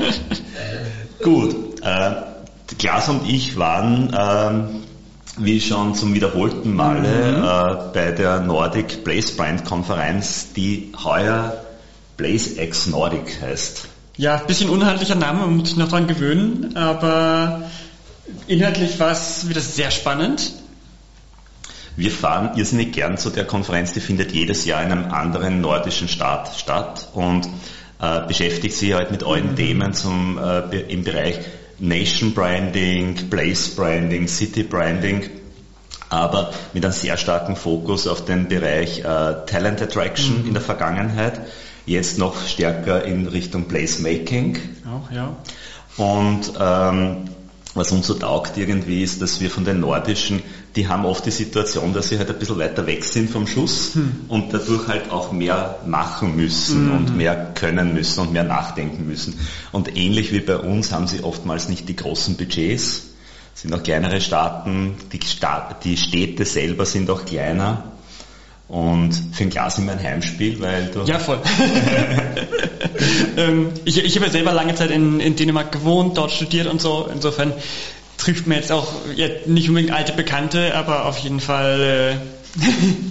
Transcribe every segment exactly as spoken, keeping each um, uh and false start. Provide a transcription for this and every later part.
Gut, äh, Klaas und ich waren, äh, wie schon zum wiederholten Male, mhm. äh, bei der Nordic Blaze Brand Konferenz, die heuer Blaze X Nordic heißt. Ja, ein bisschen unhandlicher Name, man muss sich noch dran gewöhnen, aber inhaltlich war es wieder sehr spannend. Wir fahren irrsinnig gern zu der Konferenz, die findet jedes Jahr in einem anderen nordischen Staat statt und äh, beschäftigt sich halt mit allen mhm. Themen zum, äh, im Bereich Nation Branding, Place Branding, City Branding, aber mit einem sehr starken Fokus auf den Bereich äh, Talent Attraction mhm. in der Vergangenheit, jetzt noch stärker in Richtung Place Making. Auch, ja. Und ähm, was uns so taugt irgendwie ist, dass wir von den Nordischen, die haben oft die Situation, dass sie halt ein bisschen weiter weg sind vom Schuss hm. und dadurch halt auch mehr machen müssen mhm. und mehr können müssen und mehr nachdenken müssen. Und ähnlich wie bei uns haben sie oftmals nicht die großen Budgets, sind auch kleinere Staaten, die, Staat, die Städte selber sind auch kleiner. Und für ein Klaas immer ein Heimspiel, weil du... Ja, voll. ähm, ich, ich habe ja selber lange Zeit in, in Dänemark gewohnt, dort studiert und so. Insofern trifft man jetzt auch ja, nicht unbedingt alte Bekannte, aber auf jeden Fall äh,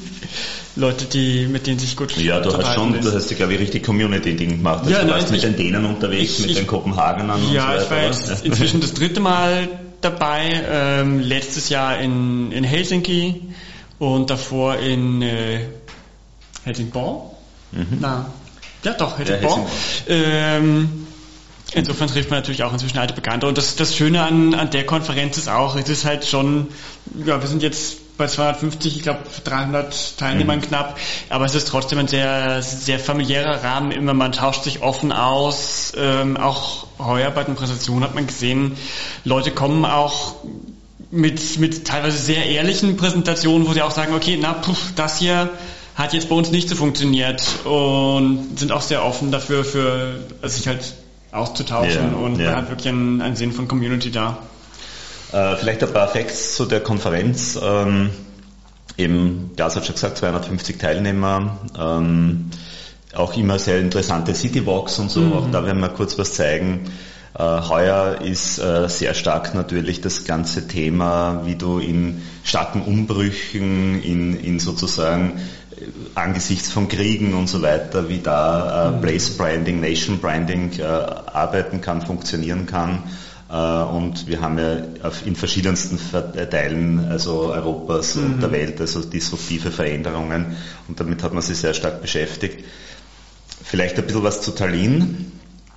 Leute, die mit denen sich gut Ja, du hast schon, ist. du hast ja glaube ich richtig Community-Ding gemacht. Also ja, du warst mit den Dänen unterwegs, ich, mit ich, den Kopenhagenern und ja, so weiter. Ja, ich war jetzt inzwischen das dritte Mal dabei, ähm, letztes Jahr in, in Helsinki. Und davor in äh, Helsingborg? Mhm. Na, ja doch, Helsingborg. Ja, ähm, insofern trifft man natürlich auch inzwischen alte Bekannte. Und das, das Schöne an, an der Konferenz ist auch, es ist halt schon, ja, wir sind jetzt bei zweihundertfünfzig, ich glaube dreihundert Teilnehmern mhm. knapp, aber es ist trotzdem ein sehr, sehr familiärer Rahmen, immer man tauscht sich offen aus, ähm, auch heuer bei den Präsentationen hat man gesehen, Leute kommen auch mit, mit teilweise sehr ehrlichen Präsentationen, wo sie auch sagen, okay, na, puh, das hier hat jetzt bei uns nicht so funktioniert und sind auch sehr offen dafür, für sich halt auszutauschen yeah, und yeah. man hat wirklich einen, einen Sinn von Community da. Äh, vielleicht ein paar Facts zu der Konferenz. Ähm, eben, Klaas hat schon gesagt, zweihundertfünfzig Teilnehmer, ähm, auch immer sehr interessante Citywalks und so, mhm. auch da werden wir kurz was zeigen. Äh, heuer ist äh, sehr stark natürlich das ganze Thema, wie du in starken Umbrüchen, in, in sozusagen äh, angesichts von Kriegen und so weiter, wie da äh, mhm. Place Branding, Nation Branding äh, arbeiten kann, funktionieren kann. Äh, und wir haben ja auf, in verschiedensten Teilen also Europas mhm. und der Welt also disruptive Veränderungen und damit hat man sich sehr stark beschäftigt. Vielleicht ein bisschen was zu Tallinn.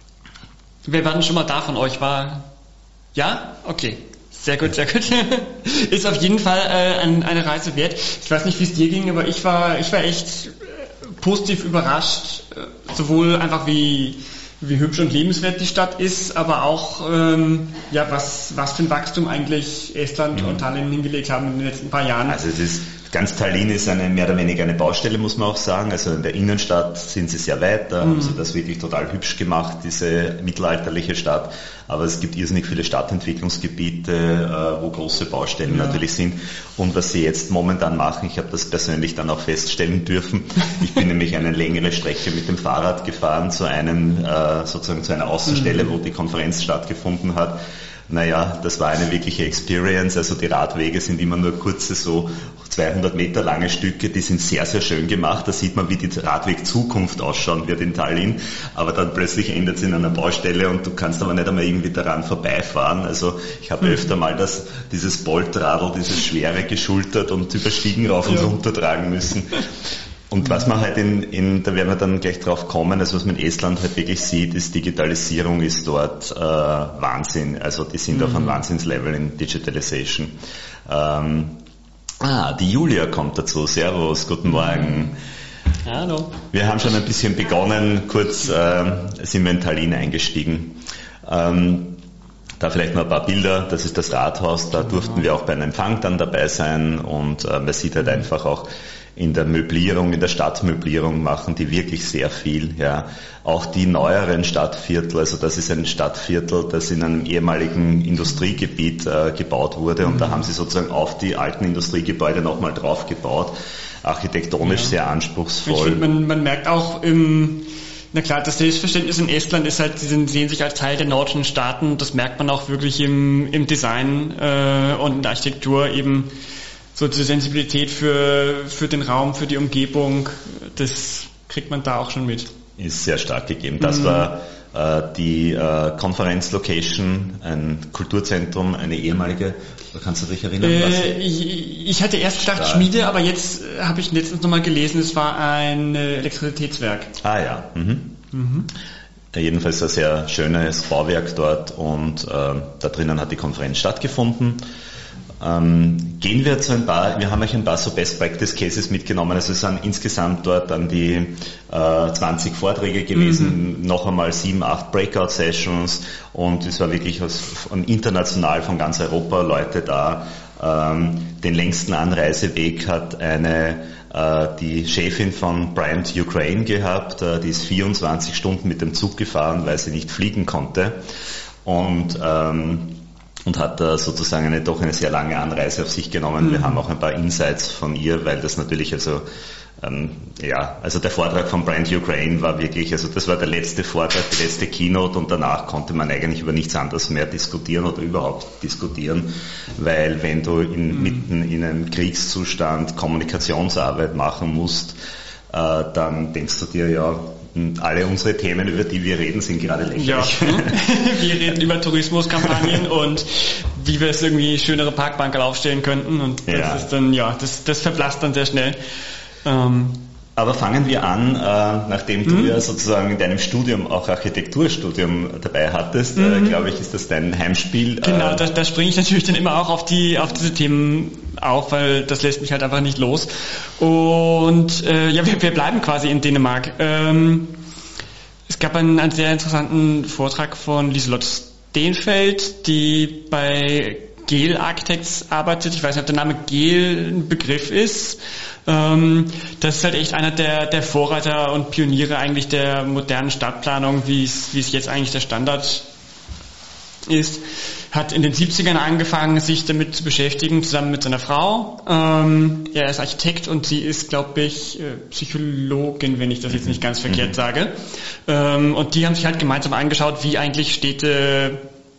Wir waren schon mal da von euch, war... Ja? Okay. Sehr gut, sehr gut. Ist auf jeden Fall äh, ein, eine Reise wert. Ich weiß nicht, wie es dir ging, aber ich war, ich war echt positiv überrascht, äh, sowohl einfach wie, wie hübsch und lebenswert die Stadt ist, aber auch ähm, ja, was, was für ein Wachstum eigentlich Estland mhm. und Tallinn hingelegt haben in den letzten paar Jahren. Also es ist... Ganz Tallinn ist eine, mehr oder weniger eine Baustelle, muss man auch sagen. Also in der Innenstadt sind sie sehr weit, da mhm. haben sie das wirklich total hübsch gemacht, diese mittelalterliche Stadt. Aber es gibt irrsinnig viele Stadtentwicklungsgebiete, wo große Baustellen ja. natürlich sind. Und was sie jetzt momentan machen, ich habe das persönlich dann auch feststellen dürfen. Ich bin nämlich eine längere Strecke mit dem Fahrrad gefahren zu einem, sozusagen zu einer Außenstelle, mhm. wo die Konferenz stattgefunden hat. Naja, das war eine wirkliche Experience, also die Radwege sind immer nur kurze, so zweihundert Meter lange Stücke, die sind sehr, sehr schön gemacht, da sieht man, wie die Radweg-Zukunft ausschauen wird in Tallinn, aber dann plötzlich endet es in einer Baustelle und du kannst aber nicht einmal irgendwie daran vorbeifahren, also ich habe mhm. öfter mal das, dieses Boltradl, dieses Schwere geschultert und über Stiegen rauf und ja. runter tragen müssen. Und was man halt in, in, da werden wir dann gleich drauf kommen, also was man in Estland halt wirklich sieht, ist Digitalisierung ist dort äh, Wahnsinn. Also die sind mhm. auf einem Wahnsinnslevel in Digitalization. Ähm, ah, die Julia kommt dazu. Servus, guten Morgen. Hallo. Wir haben schon ein bisschen begonnen, kurz äh, sind wir in Tallinn eingestiegen. Ähm, Da vielleicht noch ein paar Bilder, das ist das Rathaus, da durften wir auch bei einem Empfang dann dabei sein und äh, man sieht halt einfach auch in der Möblierung, in der Stadtmöblierung machen die wirklich sehr viel, ja. Auch die neueren Stadtviertel, also das ist ein Stadtviertel, das in einem ehemaligen Industriegebiet äh, gebaut wurde und mhm. da haben sie sozusagen auf die alten Industriegebäude nochmal drauf gebaut, architektonisch ja. sehr anspruchsvoll. Ich finde, man, man merkt auch im Na klar, das Selbstverständnis in Estland ist halt, sie sind, sehen sich als Teil der nordischen Staaten. Das merkt man auch wirklich im, im Design äh, und in der Architektur eben. So diese Sensibilität für, für den Raum, für die Umgebung, das kriegt man da auch schon mit. Ist sehr stark gegeben. Das mhm. war äh, die äh, Konferenzlocation, ein Kulturzentrum, eine ehemalige, kannst du dich erinnern? Äh, was? Ich, ich hatte erst gedacht Schmiede, aber jetzt äh, habe ich letztens nochmal gelesen, es war ein äh, Elektrizitätswerk. Ah ja. Mhm. Mhm. Ja, jedenfalls ein sehr schönes Bauwerk dort und äh, da drinnen hat die Konferenz stattgefunden. Ähm, gehen wir zu ein paar, wir haben euch ein paar so Best Practice Cases mitgenommen, also es sind insgesamt dort an die äh, zwanzig Vorträge gewesen, mhm. noch einmal sieben, acht Breakout Sessions und es war wirklich aus, von international von ganz Europa Leute da. Ähm, den längsten Anreiseweg hat eine äh, die Chefin von Bryant Ukraine gehabt, äh, die ist vierundzwanzig Stunden mit dem Zug gefahren, weil sie nicht fliegen konnte und ähm, und hat da sozusagen eine doch eine sehr lange Anreise auf sich genommen. Mhm. Wir haben auch ein paar Insights von ihr, weil das natürlich also ähm, ja, also der Vortrag von Bryant Ukraine war wirklich, also das war der letzte Vortrag, die letzte Keynote und danach konnte man eigentlich über nichts anderes mehr diskutieren oder überhaupt diskutieren, weil wenn du in, mhm. mitten in einem Kriegszustand Kommunikationsarbeit machen musst, äh, dann denkst du dir, ja, alle unsere Themen, über die wir reden, sind gerade lächerlich. Ja, wir reden über Tourismuskampagnen und wie wir es irgendwie schönere Parkbanken aufstellen könnten und das ja. ist dann, ja, das, das verblasst dann sehr schnell. Ähm, Aber fangen wir an, äh, nachdem du mhm. ja sozusagen in deinem Studium auch Architekturstudium dabei hattest, mhm. äh, glaube ich, ist das dein Heimspiel. Genau, äh, da, da springe ich natürlich dann immer auch auf die auf diese Themen auf, weil das lässt mich halt einfach nicht los. Und äh, ja, wir, wir bleiben quasi in Dänemark. Ähm, es gab einen, einen sehr interessanten Vortrag von Liselotte Steenfeld, die bei Gel Architects arbeitet. Ich weiß nicht, ob der Name Gel ein Begriff ist. Ähm, das ist halt echt einer der, der Vorreiter und Pioniere eigentlich der modernen Stadtplanung, wie es, wie es jetzt eigentlich der Standard ist. Hat in den siebzigern angefangen, sich damit zu beschäftigen, zusammen mit seiner Frau. Ähm, er ist Architekt und sie ist, glaube ich, Psychologin, wenn ich das jetzt nicht ganz verkehrt mhm. sage. Ähm, und die haben sich halt gemeinsam angeschaut, wie eigentlich Städte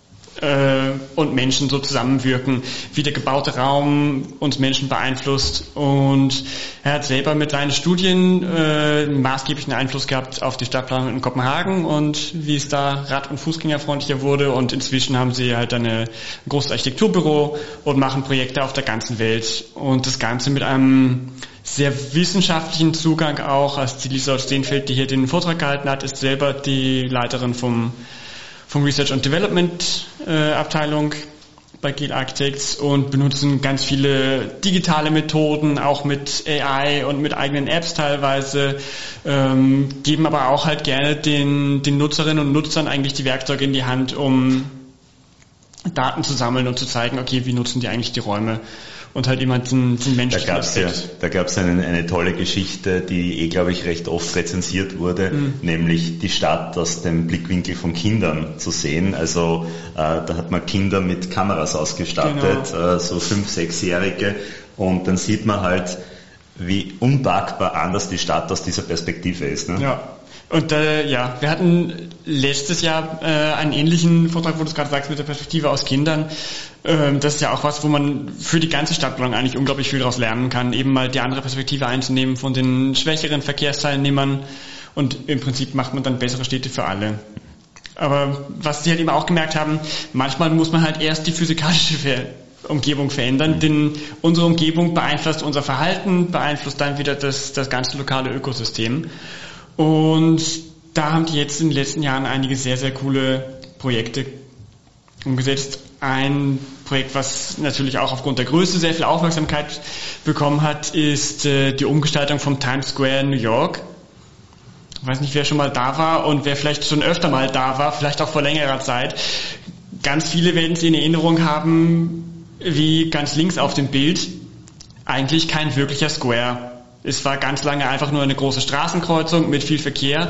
und Menschen so zusammenwirken, wie der gebaute Raum uns Menschen beeinflusst und er hat selber mit seinen Studien äh, maßgeblichen Einfluss gehabt auf die Stadtplanung in Kopenhagen und wie es da rad- und fußgängerfreundlicher wurde und inzwischen haben sie halt eine, ein großes Architekturbüro und machen Projekte auf der ganzen Welt und das Ganze mit einem sehr wissenschaftlichen Zugang auch, als die Liselotte Steenfeld, die hier den Vortrag gehalten hat, ist selber die Leiterin vom vom Research and Development äh, Abteilung bei Gel Architects und benutzen ganz viele digitale Methoden, auch mit A I und mit eigenen Apps teilweise, ähm, geben aber auch halt gerne den, den Nutzerinnen und Nutzern eigentlich die Werkzeuge in die Hand, um Daten zu sammeln und zu zeigen, okay, wie nutzen die eigentlich die Räume und halt immer den, den menschlichen Da gab's ja, da gab's eine, eine tolle Geschichte, die eh, glaube ich, recht oft rezensiert wurde, mhm. nämlich die Stadt aus dem Blickwinkel von Kindern zu sehen. Also äh, da hat man Kinder mit Kameras ausgestattet, genau. äh, so fünf-, sechsjährige und dann sieht man halt, wie unpackbar anders die Stadt aus dieser Perspektive ist. Ne? Ja. Und äh, ja, wir hatten letztes Jahr äh, einen ähnlichen Vortrag, wo du es gerade sagst, mit der Perspektive aus Kindern. Ähm, das ist ja auch was, wo man für die ganze Stadtplanung eigentlich unglaublich viel daraus lernen kann, eben mal die andere Perspektive einzunehmen von den schwächeren Verkehrsteilnehmern und im Prinzip macht man dann bessere Städte für alle. Aber was sie halt eben auch gemerkt haben, manchmal muss man halt erst die physikalische Ver- Umgebung verändern, denn unsere Umgebung beeinflusst unser Verhalten, beeinflusst dann wieder das, das ganze lokale Ökosystem. Und da haben die jetzt in den letzten Jahren einige sehr, sehr coole Projekte umgesetzt. Ein Projekt, was natürlich auch aufgrund der Größe sehr viel Aufmerksamkeit bekommen hat, ist äh, die Umgestaltung vom Times Square in New York. Ich weiß nicht, wer schon mal da war und wer vielleicht schon öfter mal da war, vielleicht auch vor längerer Zeit. Ganz viele werden sie in Erinnerung haben, wie ganz links auf dem Bild, eigentlich kein wirklicher Square. Es war ganz lange einfach nur eine große Straßenkreuzung mit viel Verkehr.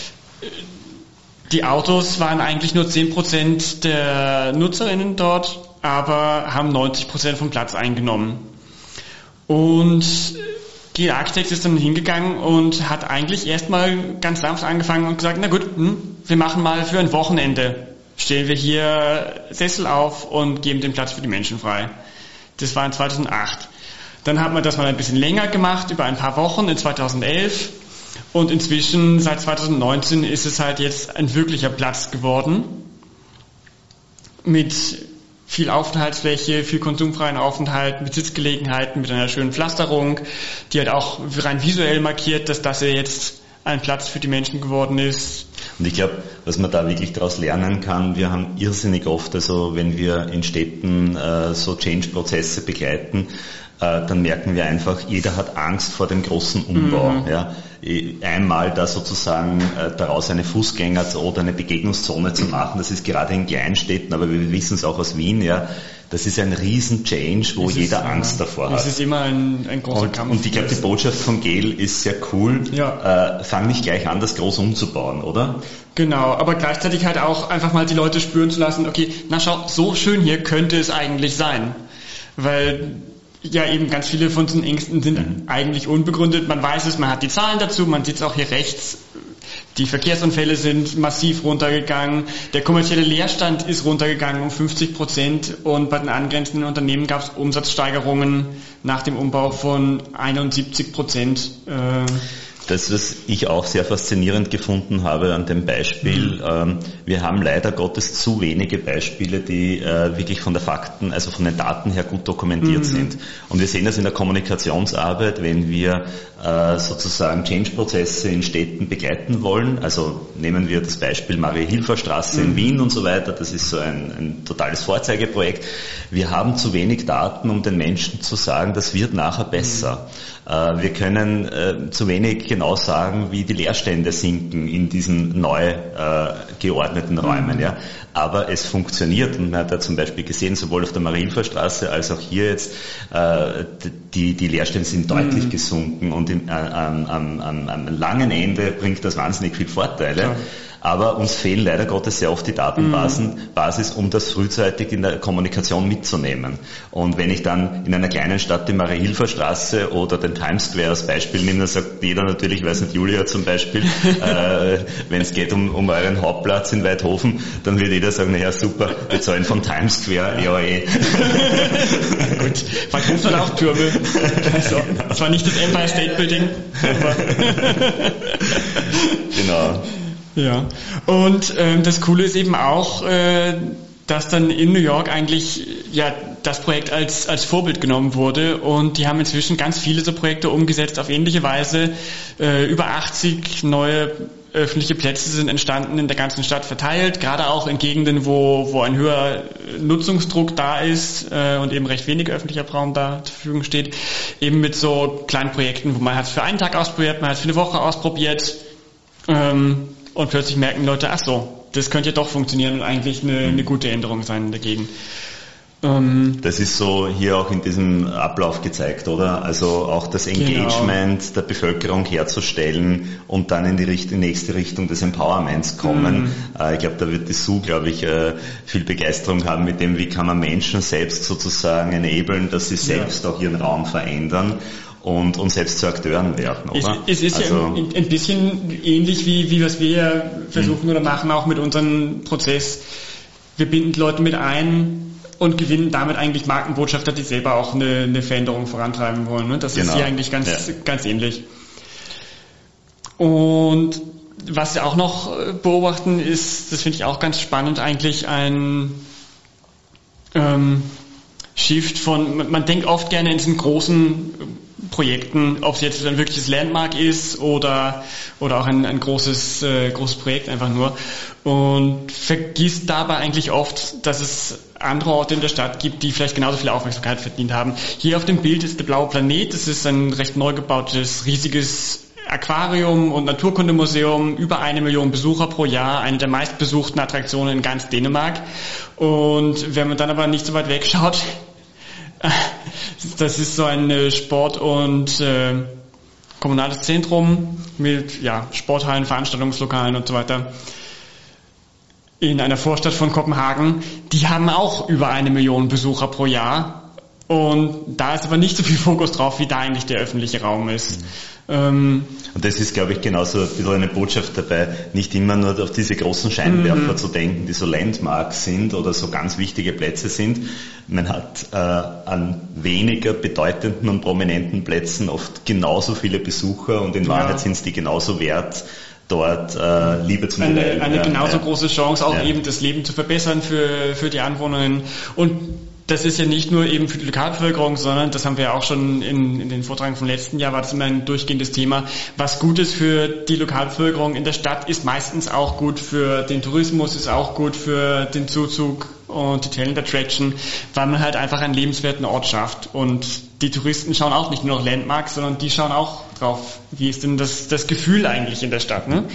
Die Autos waren eigentlich nur zehn Prozent der NutzerInnen dort, aber haben neunzig Prozent vom Platz eingenommen. Und G L Architects ist dann hingegangen und hat eigentlich erstmal ganz sanft angefangen und gesagt, na gut, hm, wir machen mal für ein Wochenende, stellen wir hier Sessel auf und geben den Platz für die Menschen frei. Das war in zweitausendacht. Dann hat man das mal ein bisschen länger gemacht, über ein paar Wochen in zweitausendelf. Und inzwischen, seit zweitausendneunzehn, ist es halt jetzt ein wirklicher Platz geworden. Mit viel Aufenthaltsfläche, viel konsumfreien Aufenthalt, mit Sitzgelegenheiten, mit einer schönen Pflasterung, die halt auch rein visuell markiert, dass das ja jetzt ein Platz für die Menschen geworden ist. Und ich glaube, was man da wirklich daraus lernen kann, wir haben irrsinnig oft, also wenn wir in Städten äh, so Change-Prozesse begleiten, äh, dann merken wir einfach, jeder hat Angst vor dem großen Umbau. Mhm. Ja. Einmal da sozusagen äh, daraus eine Fußgänger- oder eine Begegnungszone zu machen, das ist gerade in Kleinstädten, aber wir wissen es auch aus Wien, ja, das ist ein riesen Change, wo es jeder ist, Angst davor hat. Es ist immer ein, ein großer und, Kampf. Und ich glaube, die Botschaft von G E L ist sehr cool. Ja. Äh, fang nicht gleich an, das groß umzubauen, oder? Genau, aber gleichzeitig halt auch einfach mal die Leute spüren zu lassen, okay, na schau, so schön hier könnte es eigentlich sein. Weil ja eben ganz viele von diesen Ängsten sind mhm. eigentlich unbegründet. Man weiß es, man hat die Zahlen dazu, man sieht es auch hier rechts. Die Verkehrsunfälle sind massiv runtergegangen. Der kommerzielle Leerstand ist runtergegangen um fünfzig Prozent und bei den angrenzenden Unternehmen gab es Umsatzsteigerungen nach dem Umbau von einundsiebzig Prozent. Äh, Das, was ich auch sehr faszinierend gefunden habe an dem Beispiel, mhm. ähm, wir haben leider Gottes zu wenige Beispiele, die äh, wirklich von der Fakten, also von den Daten her gut dokumentiert mhm. sind. Und wir sehen das in der Kommunikationsarbeit, wenn wir äh, sozusagen Change-Prozesse in Städten begleiten wollen. Also nehmen wir das Beispiel Marie-Hilfer-Straße mhm. in Wien und so weiter. Das ist so ein, ein totales Vorzeigeprojekt. Wir haben zu wenig Daten, um den Menschen zu sagen, das wird nachher besser. Mhm. Äh, wir können äh, zu wenig genau sagen, wie die Leerstände sinken in diesen neu äh, geordneten Räumen. Mhm. Ja. Aber es funktioniert und man hat ja zum Beispiel gesehen, sowohl auf der Marienhilferstraße als auch hier jetzt, äh, die, die Leerstände sind deutlich mhm. gesunken und im, äh, am, am, am, am langen Ende bringt das wahnsinnig viel Vorteile. Ja. Aber uns fehlen leider Gottes sehr oft die Datenbasis, mhm. um das frühzeitig in der Kommunikation mitzunehmen. Und wenn ich dann in einer kleinen Stadt die Marie-Hilfer-Straße oder den Times Square als Beispiel nehme, dann sagt jeder natürlich, ich weiß nicht, Julia zum Beispiel, äh, wenn es geht um, um euren Hauptplatz in Weidhofen, dann wird jeder sagen, naja super, wir zahlen vom Times Square, ja eh. Gut, Weidhofen hat auch Türme. Also, das war nicht das Empire State Building. Genau. Ja, und ähm, das Coole ist eben auch, äh, dass dann in New York eigentlich ja das Projekt als als Vorbild genommen wurde und die haben inzwischen ganz viele so Projekte umgesetzt auf ähnliche Weise. Äh, über achtzig neue öffentliche Plätze sind entstanden in der ganzen Stadt verteilt, gerade auch in Gegenden, wo wo ein höherer Nutzungsdruck da ist äh, und eben recht wenig öffentlicher Raum da zur Verfügung steht. Eben mit so kleinen Projekten, wo man hat es für einen Tag ausprobiert, man hat es für eine Woche ausprobiert. Ähm, Und plötzlich merken Leute, ach so, das könnte ja doch funktionieren und eigentlich eine, eine gute Änderung sein dagegen. Ähm, das ist so hier auch in diesem Ablauf gezeigt, oder? Also auch das Engagement genau. der Bevölkerung herzustellen und dann in die Richtung, nächste Richtung des Empowerments kommen. Mhm. Äh, ich glaube, da wird die Sue, glaube ich, äh, viel Begeisterung haben mit dem, wie kann man Menschen selbst sozusagen enablen, dass sie selbst ja. auch ihren Raum verändern. Und, und selbst zu Akteuren werden, oder? Es, es ist also, ja ein, ein bisschen ähnlich wie, wie was wir versuchen oder machen auch mit unserem Prozess. Wir binden die Leute mit ein und gewinnen damit eigentlich Markenbotschafter, die selber auch eine, eine Veränderung vorantreiben wollen. Ne? Das genau. ist hier eigentlich ganz, ja. ganz ähnlich. Und was wir auch noch beobachten ist, das finde ich auch ganz spannend, eigentlich ein ähm, Shift von, man denkt oft gerne in diesen großen Projekten, ob es jetzt ein wirkliches Landmark ist oder oder auch ein, ein großes äh, großes Projekt einfach nur und vergisst dabei eigentlich oft, dass es andere Orte in der Stadt gibt, die vielleicht genauso viel Aufmerksamkeit verdient haben. Hier auf dem Bild ist der Blaue Planet, das ist ein recht neu gebautes, riesiges Aquarium und Naturkundemuseum, über eine Million Besucher pro Jahr, eine der meistbesuchten Attraktionen in ganz Dänemark. Und wenn man dann aber nicht so weit wegschaut, das ist so ein Sport- und äh, kommunales Zentrum mit ja, Sporthallen, Veranstaltungslokalen und so weiter in einer Vorstadt von Kopenhagen. Die haben auch über eine Million Besucher pro Jahr Und da ist aber nicht so viel Fokus drauf, wie da eigentlich der öffentliche Raum ist. Mhm. Ähm, und das ist, glaube ich, genauso ein bisschen eine Botschaft dabei, nicht immer nur auf diese großen Scheinwerfer mhm. zu denken, die so Landmarks sind oder so ganz wichtige Plätze sind. Man hat äh, an weniger bedeutenden und prominenten Plätzen oft genauso viele Besucher und in Wahrheit ja. sind es die genauso wert, dort äh, Liebe zu eine, teilen. Eine genauso ja. große Chance, auch ja. eben das Leben zu verbessern für, für die Anwohnerinnen. Und das ist ja nicht nur eben für die Lokalbevölkerung, sondern das haben wir ja auch schon in, in den Vorträgen vom letzten Jahr, war das immer ein durchgehendes Thema. Was gut ist für die Lokalbevölkerung in der Stadt, ist meistens auch gut für den Tourismus, ist auch gut für den Zuzug und die Talent Attraction, weil man halt einfach einen lebenswerten Ort schafft. Und die Touristen schauen auch nicht nur noch Landmarks, sondern die schauen auch drauf, wie ist denn das, das Gefühl eigentlich in der Stadt, ne?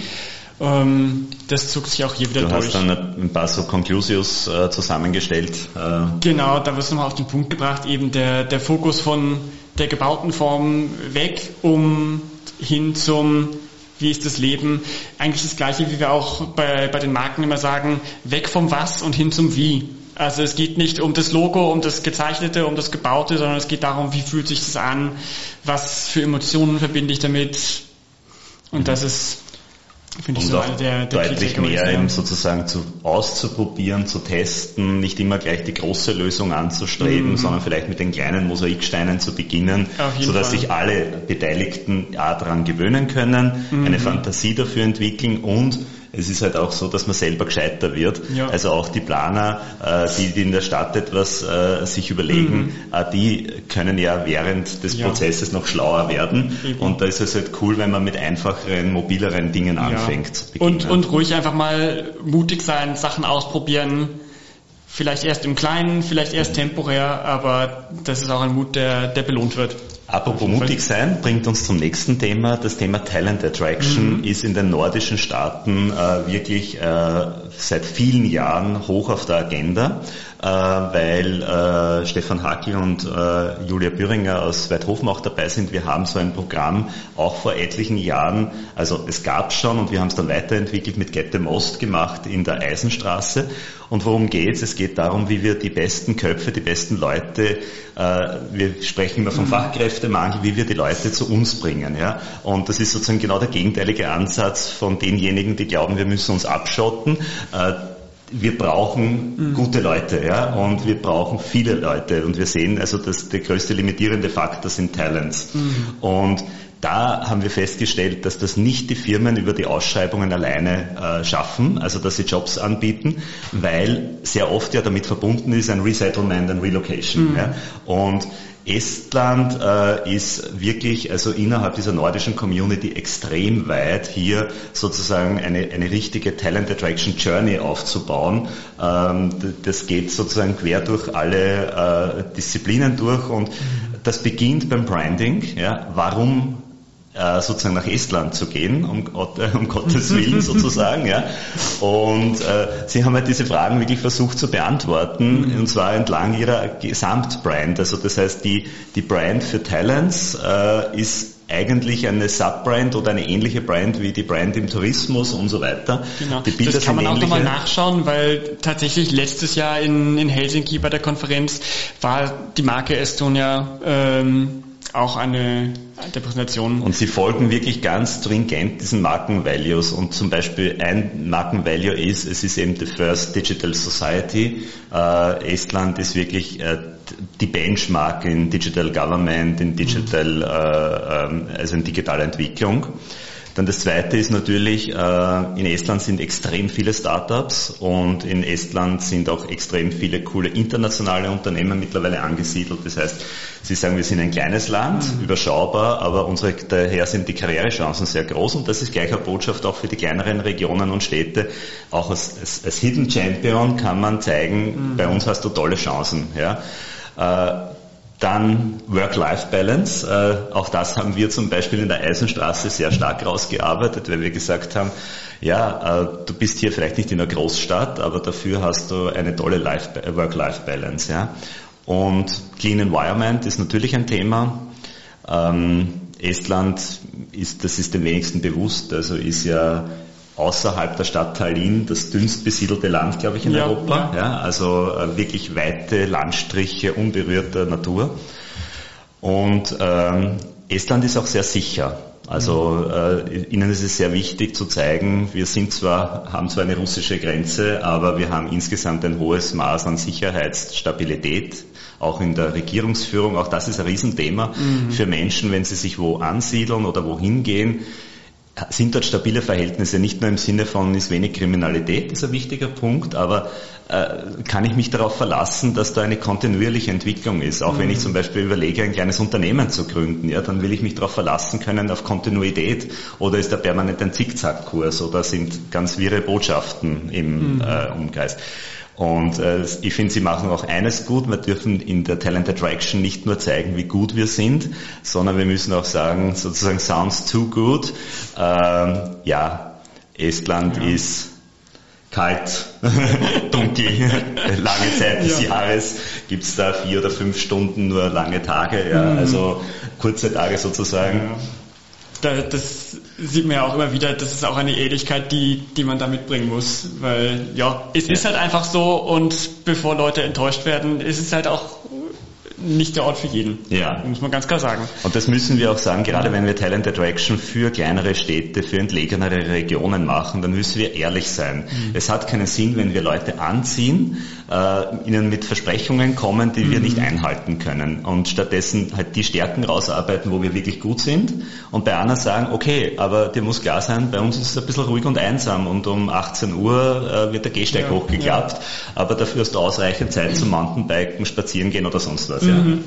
Das zog sich auch hier wieder du durch. Du hast dann ein paar so Conclusions äh, zusammengestellt. Äh. Genau, da wird es nochmal auf den Punkt gebracht, eben der, der Fokus von der gebauten Form weg, um hin zum, wie ist das Leben, eigentlich das Gleiche, wie wir auch bei, bei den Marken immer sagen, weg vom Was und hin zum Wie. Also es geht nicht um das Logo, um das Gezeichnete, um das Gebaute, sondern es geht darum, wie fühlt sich das an, was für Emotionen verbinde ich damit. Und mhm. das ist... Finde ich und so auch eine der, der deutlich mehr eben sozusagen zu, auszuprobieren, zu testen, nicht immer gleich die große Lösung anzustreben, mhm. sondern vielleicht mit den kleinen Mosaiksteinen zu beginnen, sodass Fall. sich alle Beteiligten ja, daran gewöhnen können, mhm. eine Fantasie dafür entwickeln und es ist halt auch so, dass man selber gescheiter wird. Ja. Also auch die Planer, äh, die, die in der Stadt etwas äh, sich überlegen, mhm. äh, die können ja während des ja. Prozesses noch schlauer werden. Eben. Und da ist es halt cool, wenn man mit einfacheren, mobileren Dingen ja. anfängt zu beginnen. Und, und ruhig einfach mal mutig sein, Sachen ausprobieren. Vielleicht erst im Kleinen, vielleicht erst temporär, aber das ist auch ein Mut, der, der belohnt wird. Apropos mutig sein, bringt uns zum nächsten Thema. Das Thema Talent Attraction mhm. ist in den nordischen Staaten äh, wirklich äh, seit vielen Jahren hoch auf der Agenda, äh, weil äh, Stefan Hackel und äh, Julia Büringer aus Weidhofen auch dabei sind. Wir haben so ein Programm auch vor etlichen Jahren, also es gab schon und wir haben es dann weiterentwickelt, mit Get the Most gemacht in der Eisenstraße. Und worum geht's? Es geht darum, wie wir die besten Köpfe, die besten Leute, äh, wir sprechen immer vom mhm. Fachkräftemangel, wie wir die Leute zu uns bringen. Ja? Und das ist sozusagen genau der gegenteilige Ansatz von denjenigen, die glauben, wir müssen uns abschotten. Äh, wir brauchen mhm. gute Leute, ja, und wir brauchen viele Leute. Und wir sehen also, dass der größte limitierende Faktor sind Talents. Mhm. Und da haben wir festgestellt, dass das nicht die Firmen über die Ausschreibungen alleine äh, schaffen, also dass sie Jobs anbieten, weil sehr oft ja damit verbunden ist ein Resettlement, ein Relocation. Mhm. Ja. Und Estland äh, ist wirklich also innerhalb dieser nordischen Community extrem weit, hier sozusagen eine, eine richtige Talent Attraction Journey aufzubauen. Ähm, das geht sozusagen quer durch alle äh, Disziplinen durch und das beginnt beim Branding. Ja. Warum äh, sozusagen nach Estland zu gehen, um, um Gottes Willen sozusagen, ja. Und äh, sie haben halt diese Fragen wirklich versucht zu beantworten, mhm. und zwar entlang ihrer Gesamtbrand. Also das heißt, die, die Brand für Talents äh, ist eigentlich eine Subbrand oder eine ähnliche Brand wie die Brand im Tourismus und so weiter. Genau. Die Bilder das kann man auch nochmal nachschauen, weil tatsächlich letztes Jahr in, in Helsinki bei der Konferenz war die Marke Estonia ähm, auch eine der Präsentation. Und sie folgen wirklich ganz stringent diesen Markenvalues und zum Beispiel ein Markenvalue ist, es ist eben the first digital society. Äh, Estland ist wirklich äh, die Benchmark in Digital Government, in Digital, äh, also in digitaler Entwicklung. Dann das zweite ist natürlich, äh, in Estland sind extrem viele Startups und in Estland sind auch extrem viele coole internationale Unternehmen mittlerweile angesiedelt. Das heißt, Sie sagen, wir sind ein kleines Land, mhm. überschaubar, aber unsere, daher sind die Karrierechancen sehr groß und das ist gleich eine Botschaft auch für die kleineren Regionen und Städte. Auch als, als, als Hidden Champion kann man zeigen, mhm. bei uns hast du tolle Chancen. Ja. Äh, Dann Work-Life-Balance. Äh, auch das haben wir zum Beispiel in der Eisenstraße sehr stark rausgearbeitet, weil wir gesagt haben, ja, äh, du bist hier vielleicht nicht in einer Großstadt, aber dafür hast du eine tolle Life- Work-Life-Balance. Ja. Und Clean Environment ist natürlich ein Thema. Ähm, Estland ist, das ist dem wenigsten bewusst, also ist ja außerhalb der Stadt Tallinn das dünnst besiedelte Land, glaube ich, in ja, Europa. Ja. Ja, also äh, wirklich weite Landstriche unberührter Natur. Und ähm, Estland ist auch sehr sicher. Also äh, ihnen ist es sehr wichtig zu zeigen, wir sind zwar, haben zwar eine russische Grenze, aber wir haben insgesamt ein hohes Maß an Sicherheitsstabilität, auch in der Regierungsführung. Auch das ist ein Riesenthema mhm. für Menschen, wenn sie sich wo ansiedeln oder wohin gehen. Sind dort stabile Verhältnisse, nicht nur im Sinne von ist wenig Kriminalität, ist ein wichtiger Punkt, aber äh, kann ich mich darauf verlassen, dass da eine kontinuierliche Entwicklung ist. Auch mhm. wenn ich zum Beispiel überlege, ein kleines Unternehmen zu gründen, ja, dann will ich mich darauf verlassen können auf Kontinuität, oder ist da permanent ein Zickzackkurs oder sind ganz wirre Botschaften im mhm. äh, Umkreis. Und äh, ich finde, sie machen auch eines gut, wir dürfen in der Talent Attraction nicht nur zeigen, wie gut wir sind, sondern wir müssen auch sagen, sozusagen sounds too good. Ähm, ja, Estland ja. ist kalt, dunkel, lange Zeit des ja. Jahres gibt's da vier oder fünf Stunden nur lange Tage, ja, mhm. also kurze Tage sozusagen. Ja. Das sieht man ja auch immer wieder, das ist auch eine Ähnlichkeit, die, die man da mitbringen muss, weil ja, es ja. ist halt einfach so, und bevor Leute enttäuscht werden, ist es halt auch nicht der Ort für jeden. Ja. Muss man ganz klar sagen. Und das müssen wir auch sagen, gerade wenn wir Talent Attraction für kleinere Städte, für entlegenere Regionen machen, dann müssen wir ehrlich sein. Mhm. Es hat keinen Sinn, wenn wir Leute anziehen, äh, ihnen mit Versprechungen kommen, die mhm. wir nicht einhalten können, und stattdessen halt die Stärken rausarbeiten, wo wir wirklich gut sind, und bei anderen sagen, okay, aber dir muss klar sein, bei uns ist es ein bisschen ruhig und einsam und um achtzehn Uhr äh, wird der Gehsteig ja. hochgeklappt, ja. aber dafür hast du ausreichend Zeit zum Mountainbiken, spazieren gehen oder sonst was. Ja. Mhm.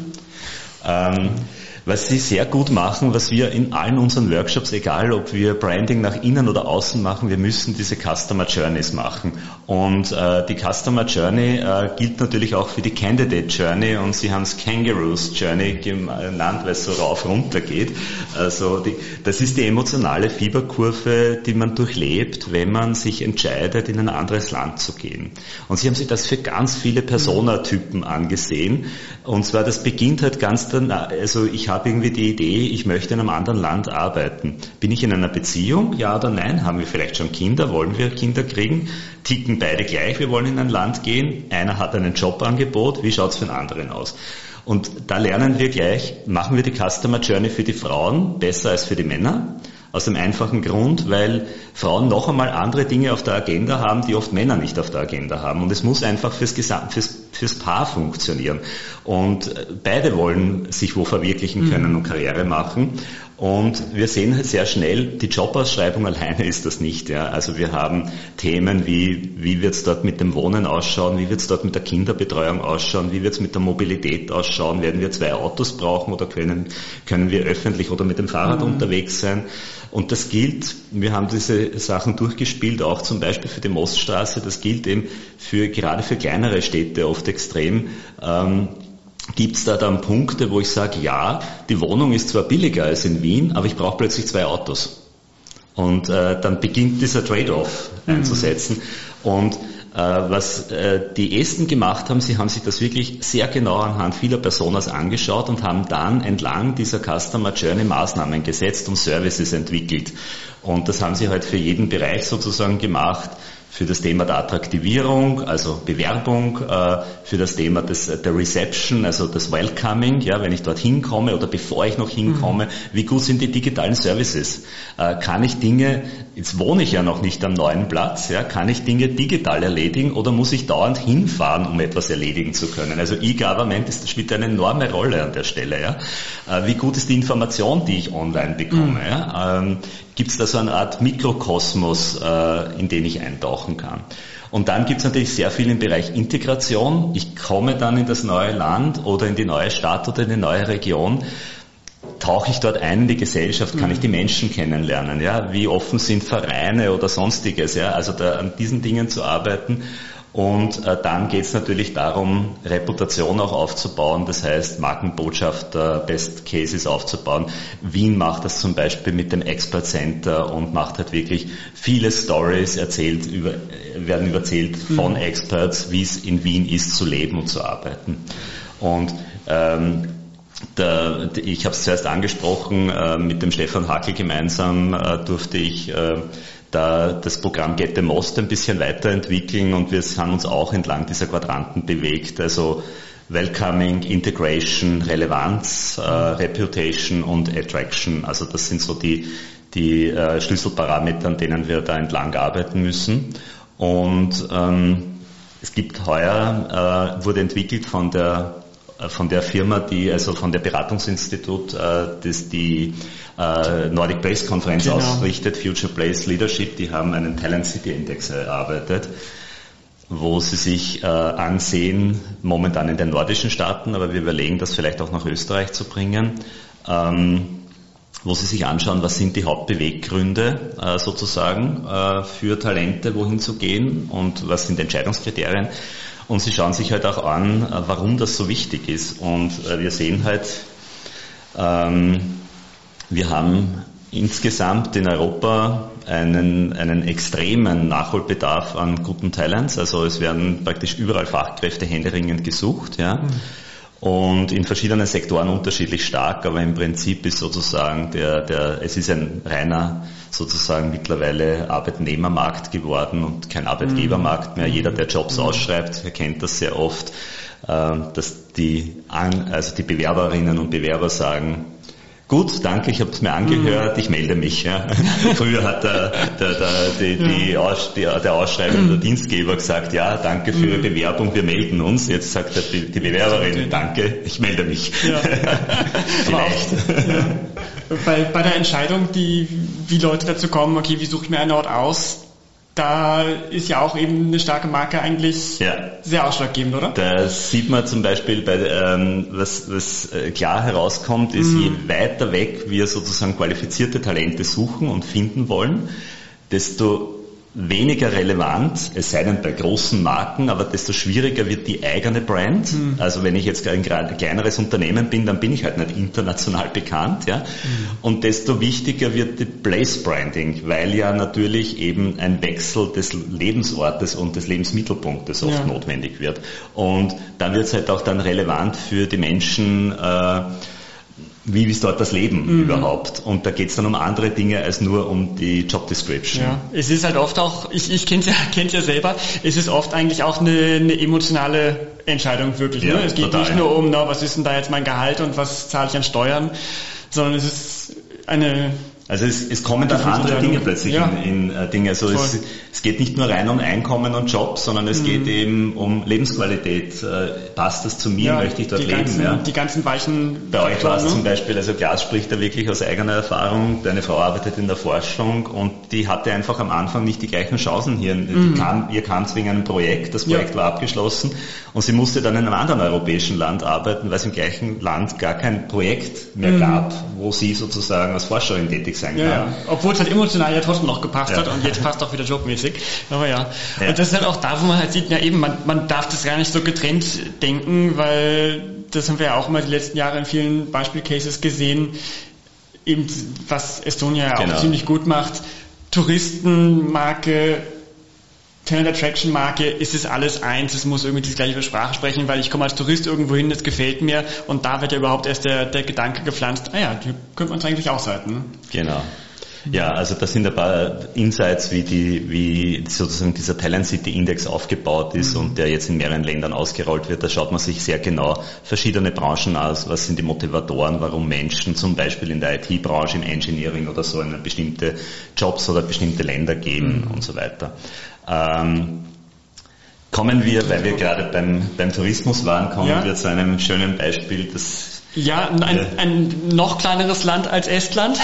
Ähm, was sie sehr gut machen, was wir in allen unseren Workshops, egal ob wir Branding nach innen oder außen machen, wir müssen diese Customer Journeys machen. Und äh, die Customer Journey äh, gilt natürlich auch für die Candidate Journey, und sie haben es Kangaroos Journey genannt, weil es so rauf runter geht. Also die, das ist die emotionale Fieberkurve, die man durchlebt, wenn man sich entscheidet, in ein anderes Land zu gehen. Und sie haben sich das für ganz viele Personatypen angesehen. Und zwar, das beginnt halt ganz danach, also ich habe irgendwie die Idee, ich möchte in einem anderen Land arbeiten. Bin ich in einer Beziehung? Ja oder nein? Haben wir vielleicht schon Kinder? Wollen wir Kinder kriegen? Ticken beide gleich? Wir wollen in ein Land gehen. Einer hat ein Jobangebot. Wie schaut es für den anderen aus? Und da lernen wir gleich, machen wir die Customer Journey für die Frauen besser als für die Männer? Aus dem einfachen Grund, weil Frauen noch einmal andere Dinge auf der Agenda haben, die oft Männer nicht auf der Agenda haben. Und es muss einfach fürs Gesamt, fürs, fürs Paar funktionieren. Und beide wollen sich wo verwirklichen können mhm. und Karriere machen. Und wir sehen halt sehr schnell, die Jobausschreibung alleine ist das nicht. Ja. Also wir haben Themen wie, wie wird es dort mit dem Wohnen ausschauen, wie wird es dort mit der Kinderbetreuung ausschauen, wie wird es mit der Mobilität ausschauen, werden wir zwei Autos brauchen oder können, können wir öffentlich oder mit dem Fahrrad mhm. unterwegs sein. Und das gilt, wir haben diese Sachen durchgespielt, auch zum Beispiel für die Moststraße, das gilt eben für, gerade für kleinere Städte oft extrem. Ähm, Gibt es da dann Punkte, wo ich sage, ja, die Wohnung ist zwar billiger als in Wien, aber ich brauche plötzlich zwei Autos. Und äh, dann beginnt dieser Trade-off mhm. einzusetzen. Und äh, was äh, die Esten gemacht haben, sie haben sich das wirklich sehr genau anhand vieler Personas angeschaut und haben dann entlang dieser Customer Journey Maßnahmen gesetzt und Services entwickelt. Und das haben sie halt für jeden Bereich sozusagen gemacht. Für das Thema der Attraktivierung, also Bewerbung, äh, für das Thema des, der Reception, also das Welcoming, ja, wenn ich dorthin komme oder bevor ich noch hinkomme, mhm. wie gut sind die digitalen Services? Äh, kann ich Dinge, jetzt wohne ich ja noch nicht am neuen Platz, ja, kann ich Dinge digital erledigen oder muss ich dauernd hinfahren, um etwas erledigen zu können? Also E-Government ist, spielt eine enorme Rolle an der Stelle. Ja. Äh, wie gut ist die Information, die ich online bekomme? Mhm. Ja? Ähm, Gibt es da so eine Art Mikrokosmos, äh, in den ich eintauchen kann? Und dann gibt es natürlich sehr viel im Bereich Integration. Ich komme dann in das neue Land oder in die neue Stadt oder in die neue Region. Tauche ich dort ein in die Gesellschaft, kann ich die Menschen kennenlernen? Ja? Wie offen sind Vereine oder Sonstiges? Ja? Also da, an diesen Dingen zu arbeiten. Und äh, dann geht es natürlich darum, Reputation auch aufzubauen, das heißt Markenbotschafter, Best Cases aufzubauen. Wien macht das zum Beispiel mit dem Expert Center und macht halt wirklich viele Stories erzählt, über, werden überzählt von mhm. Experts, wie es in Wien ist, zu leben und zu arbeiten. Und ähm, Der, ich habe es zuerst angesprochen, äh, mit dem Stefan Hackel gemeinsam äh, durfte ich äh, da das Programm Get the Most ein bisschen weiterentwickeln und wir haben uns auch entlang dieser Quadranten bewegt, also Welcoming, Integration, Relevanz, äh, Reputation und Attraction. Also das sind so die, die äh, Schlüsselparameter, an denen wir da entlang arbeiten müssen. Und ähm, es gibt heuer, äh, wurde entwickelt von der von der Firma, die, also von der Beratungsinstitut, äh, das die äh, Nordic Place Konferenz genau. ausrichtet, Future Place Leadership, die haben einen Talent City Index erarbeitet, wo sie sich äh, ansehen, momentan in den nordischen Staaten, aber wir überlegen, das vielleicht auch nach Österreich zu bringen, ähm, wo sie sich anschauen, was sind die Hauptbeweggründe äh, sozusagen äh, für Talente, wohin zu gehen und was sind Entscheidungskriterien. Und sie schauen sich halt auch an, warum das so wichtig ist. Und wir sehen halt, ähm, wir haben insgesamt in Europa einen, einen extremen Nachholbedarf an guten Talents. Also es werden praktisch überall Fachkräfte händeringend gesucht, ja. Mhm. Und in verschiedenen Sektoren unterschiedlich stark, aber im Prinzip ist sozusagen der, der, es ist ein reiner sozusagen mittlerweile Arbeitnehmermarkt geworden und kein Arbeitgebermarkt mehr. Jeder, der Jobs ausschreibt, erkennt das sehr oft, dass die, also die Bewerberinnen und Bewerber sagen, gut, danke, ich habe es mir angehört, ich melde mich. Ja. Früher hat der, der, der, die, die Aus, die, der Ausschreibende, der Dienstgeber gesagt, ja, danke für Ihre Bewerbung, wir melden uns. Jetzt sagt der, die, die Bewerberin, danke, ich melde mich. Ja. Vielleicht. Auch, ja. bei, bei der Entscheidung, die, wie Leute dazu kommen, okay, wie suche ich mir einen Ort aus, da ist ja auch eben eine starke Marke eigentlich ja. sehr ausschlaggebend, oder? Da sieht man zum Beispiel, bei, ähm, was, was klar herauskommt, ist, mhm. je weiter weg wir sozusagen qualifizierte Talente suchen und finden wollen, desto weniger relevant, es sei denn bei großen Marken, aber desto schwieriger wird die eigene Brand. Mhm. Also wenn ich jetzt ein kleineres Unternehmen bin, dann bin ich halt nicht international bekannt, ja. Mhm. Und desto wichtiger wird die Place Branding, weil ja natürlich eben ein Wechsel des Lebensortes und des Lebensmittelpunktes oft ja. notwendig wird. Und dann wird es halt auch dann relevant für die Menschen, äh, wie ist dort das Leben mhm. überhaupt? Und da geht es dann um andere Dinge als nur um die Job Description. Ja, es ist halt oft auch, ich, ich kenne es ja, kenn's ja selber, es ist oft eigentlich auch eine, eine emotionale Entscheidung wirklich. Ja, ne? Es geht total. Nicht nur um, na, was ist denn da jetzt mein Gehalt und was zahle ich an Steuern, sondern es ist eine... Also es, es kommen dann andere Dinge plötzlich ja. in, in uh, Dinge. Also es, es geht nicht nur rein um Einkommen und Job, sondern es mhm. geht eben um Lebensqualität. Uh, passt das zu mir? Ja, möchte ich dort leben? Ganzen, ja? Die ganzen weichen... Bei euch war es ne? zum Beispiel, also Klaas spricht da wirklich aus eigener Erfahrung. Deine Frau arbeitet in der Forschung und die hatte einfach am Anfang nicht die gleichen Chancen hier. Mhm. Die kam, ihr kam wegen einem Projekt, das Projekt ja. war abgeschlossen und sie musste dann in einem anderen europäischen Land arbeiten, weil es im gleichen Land gar kein Projekt mehr mhm. gab, wo sie sozusagen als Forscherin tätig sein kann. Ja, obwohl es halt emotional ja trotzdem noch gepasst ja. hat und jetzt passt auch wieder jobmäßig. Aber ja. ja. Und das ist halt auch da, wo man halt sieht, ja eben, man, man darf das gar nicht so getrennt denken, weil das haben wir ja auch immer die letzten Jahre in vielen Beispielcases gesehen, eben was Estonia ja genau. auch ziemlich gut macht. Touristenmarke, Talent Attraction Marke, ist es alles eins, es muss irgendwie die gleiche Sprache sprechen, weil ich komme als Tourist irgendwo hin, das gefällt mir und da wird ja überhaupt erst der, der Gedanke gepflanzt, ah ja, die könnte man uns eigentlich aushalten. Ne? Genau. Ja, also das sind ein paar Insights, wie die, wie sozusagen dieser Talent City Index aufgebaut ist mhm. und der jetzt in mehreren Ländern ausgerollt wird. Da schaut man sich sehr genau verschiedene Branchen aus. Was sind die Motivatoren, warum Menschen zum Beispiel in der I T-Branche, im Engineering oder so in bestimmte Jobs oder bestimmte Länder gehen mhm. und so weiter. Ähm, kommen wir, weil wir gerade beim, beim Tourismus waren, kommen ja. wir zu einem schönen Beispiel, das ja, ein, ein noch kleineres Land als Estland,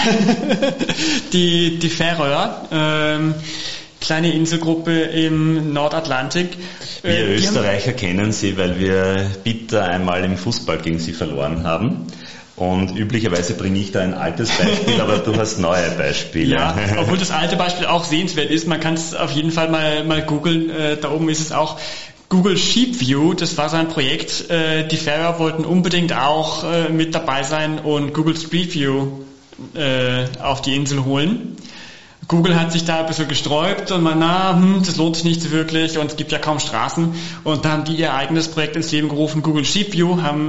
die, die Färöer, ähm, kleine Inselgruppe im Nordatlantik. Wir äh, Österreicher kennen sie, weil wir bitter einmal im Fußball gegen sie verloren haben. Und üblicherweise bringe ich da ein altes Beispiel, aber du hast neue Beispiele. Ja, obwohl das alte Beispiel auch sehenswert ist. Man kann es auf jeden Fall mal, mal googeln. Äh, da oben ist es auch Google Sheep View. Das war so ein Projekt. Äh, die Färöer wollten unbedingt auch äh, mit dabei sein und Google Street View äh, auf die Insel holen. Google hat sich da ein bisschen gesträubt und man, na, hm, das lohnt sich nicht so wirklich und es gibt ja kaum Straßen. Und da haben die ihr eigenes Projekt ins Leben gerufen, Google Sheep View, haben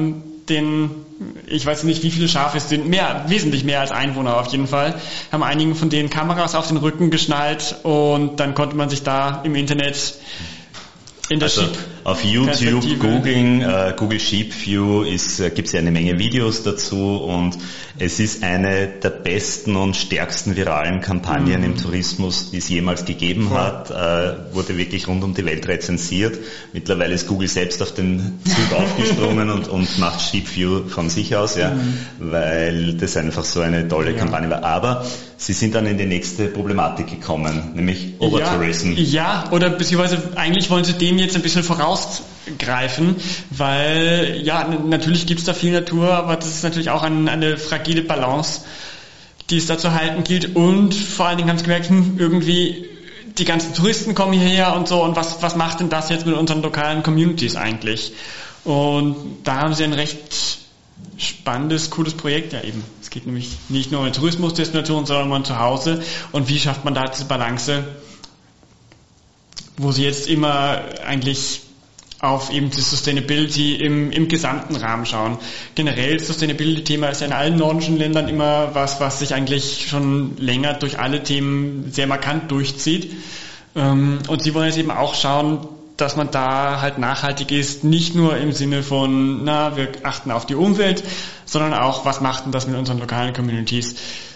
den, ich weiß nicht, wie viele Schafe es sind, mehr, wesentlich mehr als Einwohner auf jeden Fall, haben einigen von denen Kameras auf den Rücken geschnallt und dann konnte man sich da im Internet in der also Sheep auf YouTube googeln, äh, Google Sheep View ist, äh, gibt es ja eine Menge Videos dazu und es ist eine der besten und stärksten viralen Kampagnen mhm. im Tourismus, die es jemals gegeben Voll. hat, äh, wurde wirklich rund um die Welt rezensiert. Mittlerweile ist Google selbst auf den Zug aufgesprungen und, und macht Sheep View von sich aus, ja, mhm. weil das einfach so eine tolle ja. Kampagne war. Aber sie sind dann in die nächste Problematik gekommen, nämlich Overtourism. Ja, ja, oder beziehungsweise eigentlich wollen sie dem jetzt ein bisschen vorausgreifen, weil ja, natürlich gibt es da viel Natur, aber das ist natürlich auch ein, eine fragile Balance, die es da zu halten gilt und vor allen Dingen haben sie gemerkt, hm, irgendwie die ganzen Touristen kommen hierher und so und was, was macht denn das jetzt mit unseren lokalen Communities eigentlich? Und da haben sie ein recht spannendes, cooles Projekt, ja eben. Es geht nämlich nicht nur um eine Tourismusdestination, sondern um ein Zuhause und wie schafft man da diese Balance, wo sie jetzt immer eigentlich auf eben die Sustainability im, im gesamten Rahmen schauen. Generell das Sustainability-Thema ist ja in allen nordischen Ländern immer was, was sich eigentlich schon länger durch alle Themen sehr markant durchzieht. Und sie wollen jetzt eben auch schauen, dass man da halt nachhaltig ist, nicht nur im Sinne von, na, wir achten auf die Umwelt, sondern auch, was macht denn das mit unseren lokalen Communities?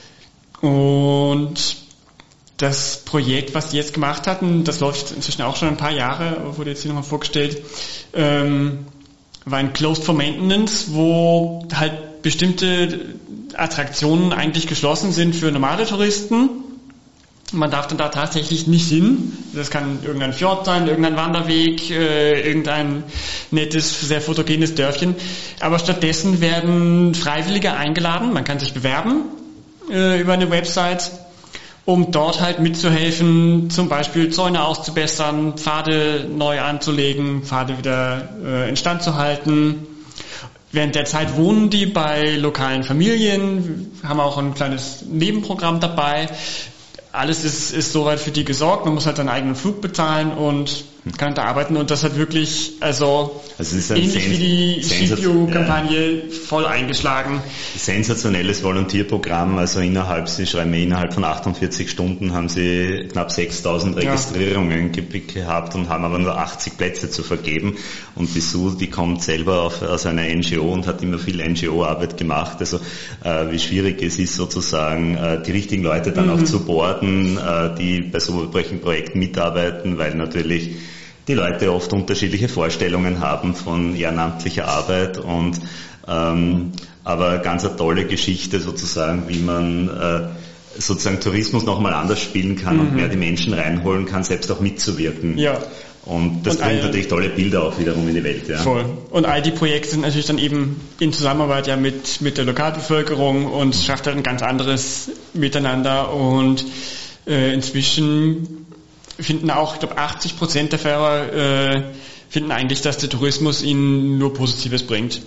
Und das Projekt, was die jetzt gemacht hatten, das läuft inzwischen auch schon ein paar Jahre, wurde jetzt hier nochmal vorgestellt, ähm, war ein Closed for Maintenance, wo halt bestimmte Attraktionen eigentlich geschlossen sind für normale Touristen. Man darf dann da tatsächlich nicht hin. Das kann irgendein Fjord sein, irgendein Wanderweg, äh, irgendein nettes, sehr fotogenes Dörfchen. Aber stattdessen werden Freiwillige eingeladen, man kann sich bewerben äh, über eine Website, um dort halt mitzuhelfen, zum Beispiel Zäune auszubessern, Pfade neu anzulegen, Pfade wieder äh, instand zu halten. Während der Zeit wohnen die bei lokalen Familien, haben auch ein kleines Nebenprogramm dabei. Alles ist, ist soweit für die gesorgt, man muss halt seinen eigenen Flug bezahlen und kann da arbeiten und das hat wirklich, also, also es ist ähnlich Sen- wie die Sheep View-Kampagne ja. voll eingeschlagen. Sensationelles Volontierprogramm, also innerhalb, Sie schreiben innerhalb von achtundvierzig Stunden haben Sie knapp sechstausend Registrierungen ja. gehabt und haben aber nur achtzig Plätze zu vergeben und die Sue, die kommt selber auf, aus einer N G O und hat immer viel N G O-Arbeit gemacht, also äh, wie schwierig es ist sozusagen, äh, die richtigen Leute dann mhm. auch zu boarden, äh, die bei so solchen Projekten mitarbeiten, weil natürlich die Leute oft unterschiedliche Vorstellungen haben von ehrenamtlicher Arbeit und ähm, aber ganz eine tolle Geschichte sozusagen, wie man äh, sozusagen Tourismus nochmal anders spielen kann mhm. und mehr die Menschen reinholen kann, selbst auch mitzuwirken. Ja. Und das und bringt all, natürlich tolle Bilder auch wiederum in die Welt. Ja. Voll. Und all die Projekte sind natürlich dann eben in Zusammenarbeit ja mit, mit der Lokalbevölkerung und es schafft halt ein ganz anderes Miteinander und äh, inzwischen finden auch, ich glaube, achtzig Prozent der Fahrer äh, finden eigentlich, dass der Tourismus ihnen nur Positives bringt.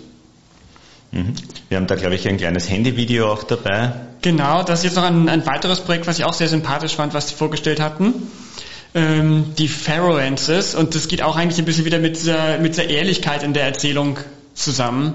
Mhm. Wir haben da, glaube ich, ein kleines Handyvideo auch dabei. Genau, das ist jetzt noch ein, ein weiteres Projekt, was ich auch sehr sympathisch fand, was sie vorgestellt hatten. Ähm, die Faroenses. Und das geht auch eigentlich ein bisschen wieder mit dieser, mit dieser Ehrlichkeit in der Erzählung zusammen.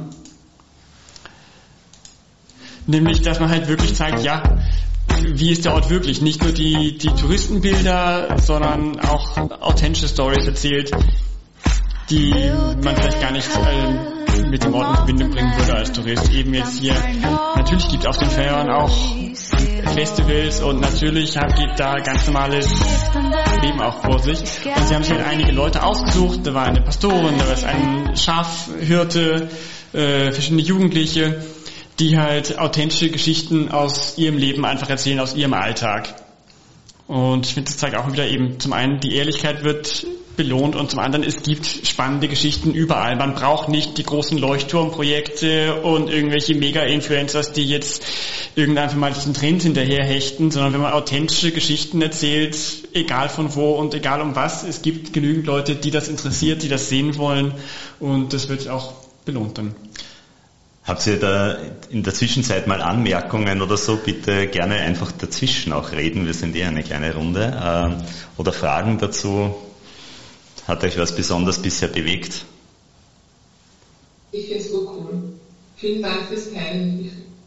Nämlich, dass man halt wirklich zeigt, ja, wie ist der Ort wirklich? Nicht nur die, die Touristenbilder, sondern auch authentische Stories erzählt, die man vielleicht gar nicht äh, mit dem Ort in Verbindung bringen würde als Tourist. Eben jetzt hier, natürlich gibt es auf den Fähren auch Festivals und natürlich geht da ganz normales Leben auch vor sich. Und sie haben sich halt einige Leute ausgesucht, da war eine Pastorin, da war ein Schafhirte, äh, verschiedene Jugendliche, die halt authentische Geschichten aus ihrem Leben einfach erzählen, aus ihrem Alltag. Und ich finde, das zeigt auch wieder eben, zum einen, die Ehrlichkeit wird belohnt und zum anderen, es gibt spannende Geschichten überall. Man braucht nicht die großen Leuchtturmprojekte und irgendwelche Mega-Influencers, die jetzt irgendeinen vermeintlichen Trend hinterherhechten, sondern wenn man authentische Geschichten erzählt, egal von wo und egal um was, es gibt genügend Leute, die das interessiert, die das sehen wollen und das wird auch belohnt dann. Habt ihr da in der Zwischenzeit mal Anmerkungen oder so? Bitte gerne einfach dazwischen auch reden. Wir sind eher eine kleine Runde. Ähm, oder Fragen dazu? Hat euch was besonders bisher bewegt? Ich finde es so cool. Vielen Dank fürs Teilen.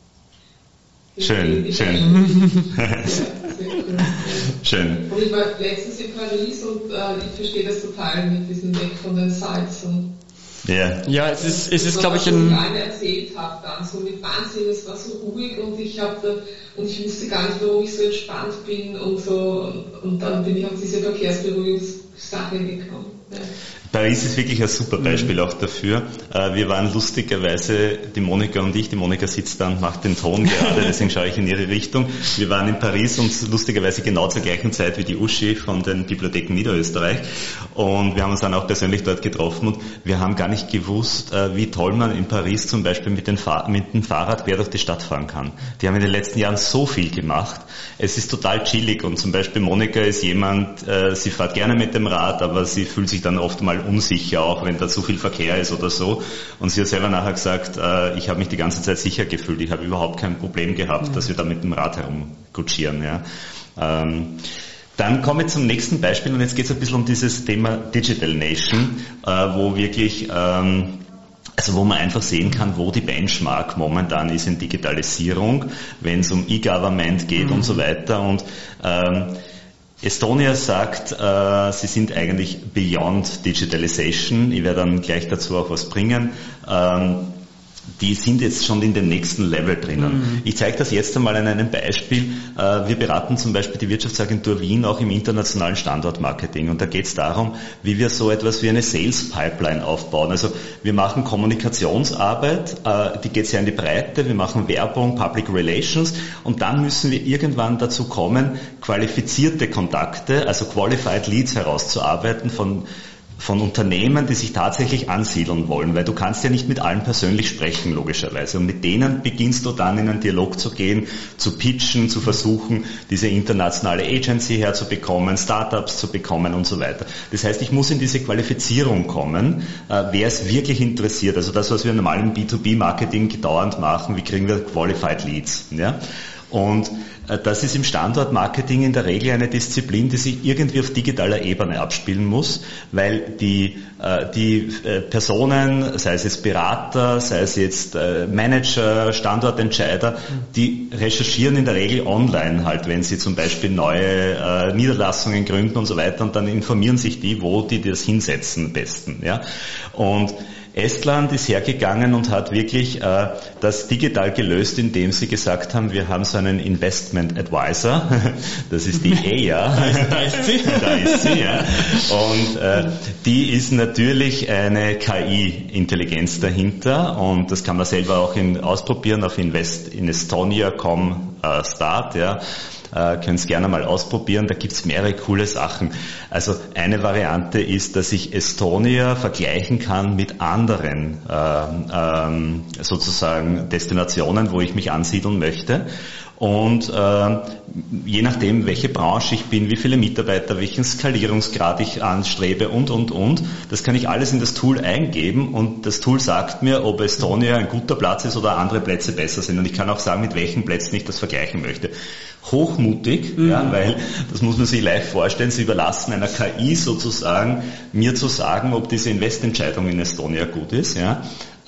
Schön, schön. Ja, sehr cool. Schön. Und ich war letztens in Paris und äh, ich verstehe das total mit diesem Weg von den Sites. Und ja. Ja, es ist, es ist, glaube ich, ein... ein... Was ich erzählt habe dann, so mit Wahnsinn, es war so ruhig und ich habe da, und ich wusste gar nicht, warum ich so entspannt bin und so, und dann bin ich auf diese Verkehrsberuhigungssache gekommen. Ja. Paris ist wirklich ein super Beispiel auch dafür. Wir waren lustigerweise, die Monika und ich, die Monika sitzt da und macht den Ton gerade, deswegen schaue ich in ihre Richtung. Wir waren in Paris und lustigerweise genau zur gleichen Zeit wie die Uschi von den Bibliotheken Niederösterreich, und wir haben uns dann auch persönlich dort getroffen und wir haben gar nicht gewusst, wie toll man in Paris zum Beispiel mit, den Fahr- mit dem Fahrrad quer durch die Stadt fahren kann. Die haben in den letzten Jahren so viel gemacht. Es ist total chillig und zum Beispiel Monika ist jemand, sie fährt gerne mit dem Rad, aber sie fühlt sich dann oft mal unsicher, auch wenn da zu viel Verkehr ist oder so. Und sie hat selber nachher gesagt, äh, ich habe mich die ganze Zeit sicher gefühlt. Ich habe überhaupt kein Problem gehabt, mhm. dass wir da mit dem Rad herumkutschieren. Ja. Ähm, dann komme ich zum nächsten Beispiel und jetzt geht es ein bisschen um dieses Thema Digital Nation, äh, wo wirklich, ähm, also wo man einfach sehen kann, wo die Benchmark momentan ist in Digitalisierung, wenn es um E-Government geht mhm. und so weiter. Und ähm, Estonia sagt, äh, sie sind eigentlich beyond digitalization. Ich werde dann gleich dazu auch was bringen. Ähm, die sind jetzt schon in dem nächsten Level drinnen. Mhm. Ich zeige das jetzt einmal an einem Beispiel. Wir beraten zum Beispiel die Wirtschaftsagentur Wien auch im internationalen Standortmarketing. Und da geht es darum, wie wir so etwas wie eine Sales Pipeline aufbauen. Also wir machen Kommunikationsarbeit, die geht sehr in die Breite. Wir machen Werbung, Public Relations. Und dann müssen wir irgendwann dazu kommen, qualifizierte Kontakte, also Qualified Leads herauszuarbeiten von von Unternehmen, die sich tatsächlich ansiedeln wollen, weil du kannst ja nicht mit allen persönlich sprechen, logischerweise. Und mit denen beginnst du dann in einen Dialog zu gehen, zu pitchen, zu versuchen, diese internationale Agency herzubekommen, Startups zu bekommen und so weiter. Das heißt, ich muss in diese Qualifizierung kommen, äh, wer es wirklich interessiert. Also das, was wir normal im B zwei B Marketing dauernd machen, wie kriegen wir Qualified Leads, ja? Und das ist im Standortmarketing in der Regel eine Disziplin, die sich irgendwie auf digitaler Ebene abspielen muss, weil die, die Personen, sei es jetzt Berater, sei es jetzt Manager, Standortentscheider, die recherchieren in der Regel online halt, wenn sie zum Beispiel neue Niederlassungen gründen und so weiter, und dann informieren sich die, wo die das hinsetzen am besten. Ja? Und Estland ist hergegangen und hat wirklich äh, das digital gelöst, indem sie gesagt haben, wir haben so einen Investment Advisor, das ist die E A. Da ist sie. Da ist sie, ja. Und äh, die ist natürlich eine K I-Intelligenz dahinter, und das kann man selber auch in, ausprobieren auf invest in estonia punkt com äh, Start, ja. Äh, könnt es gerne mal ausprobieren, da gibt es mehrere coole Sachen. Also eine Variante ist, dass ich Estonia vergleichen kann mit anderen äh, ähm, sozusagen Destinationen, wo ich mich ansiedeln möchte. Und äh, je nachdem, welche Branche ich bin, wie viele Mitarbeiter, welchen Skalierungsgrad ich anstrebe und, und, und, das kann ich alles in das Tool eingeben, und das Tool sagt mir, ob Estonia ein guter Platz ist oder andere Plätze besser sind. Und ich kann auch sagen, mit welchen Plätzen ich das vergleichen möchte. Hochmutig, mhm. ja, weil das muss man sich live vorstellen, sie überlassen einer K I sozusagen, mir zu sagen, ob diese Investentscheidung in Estonia gut ist. Ja.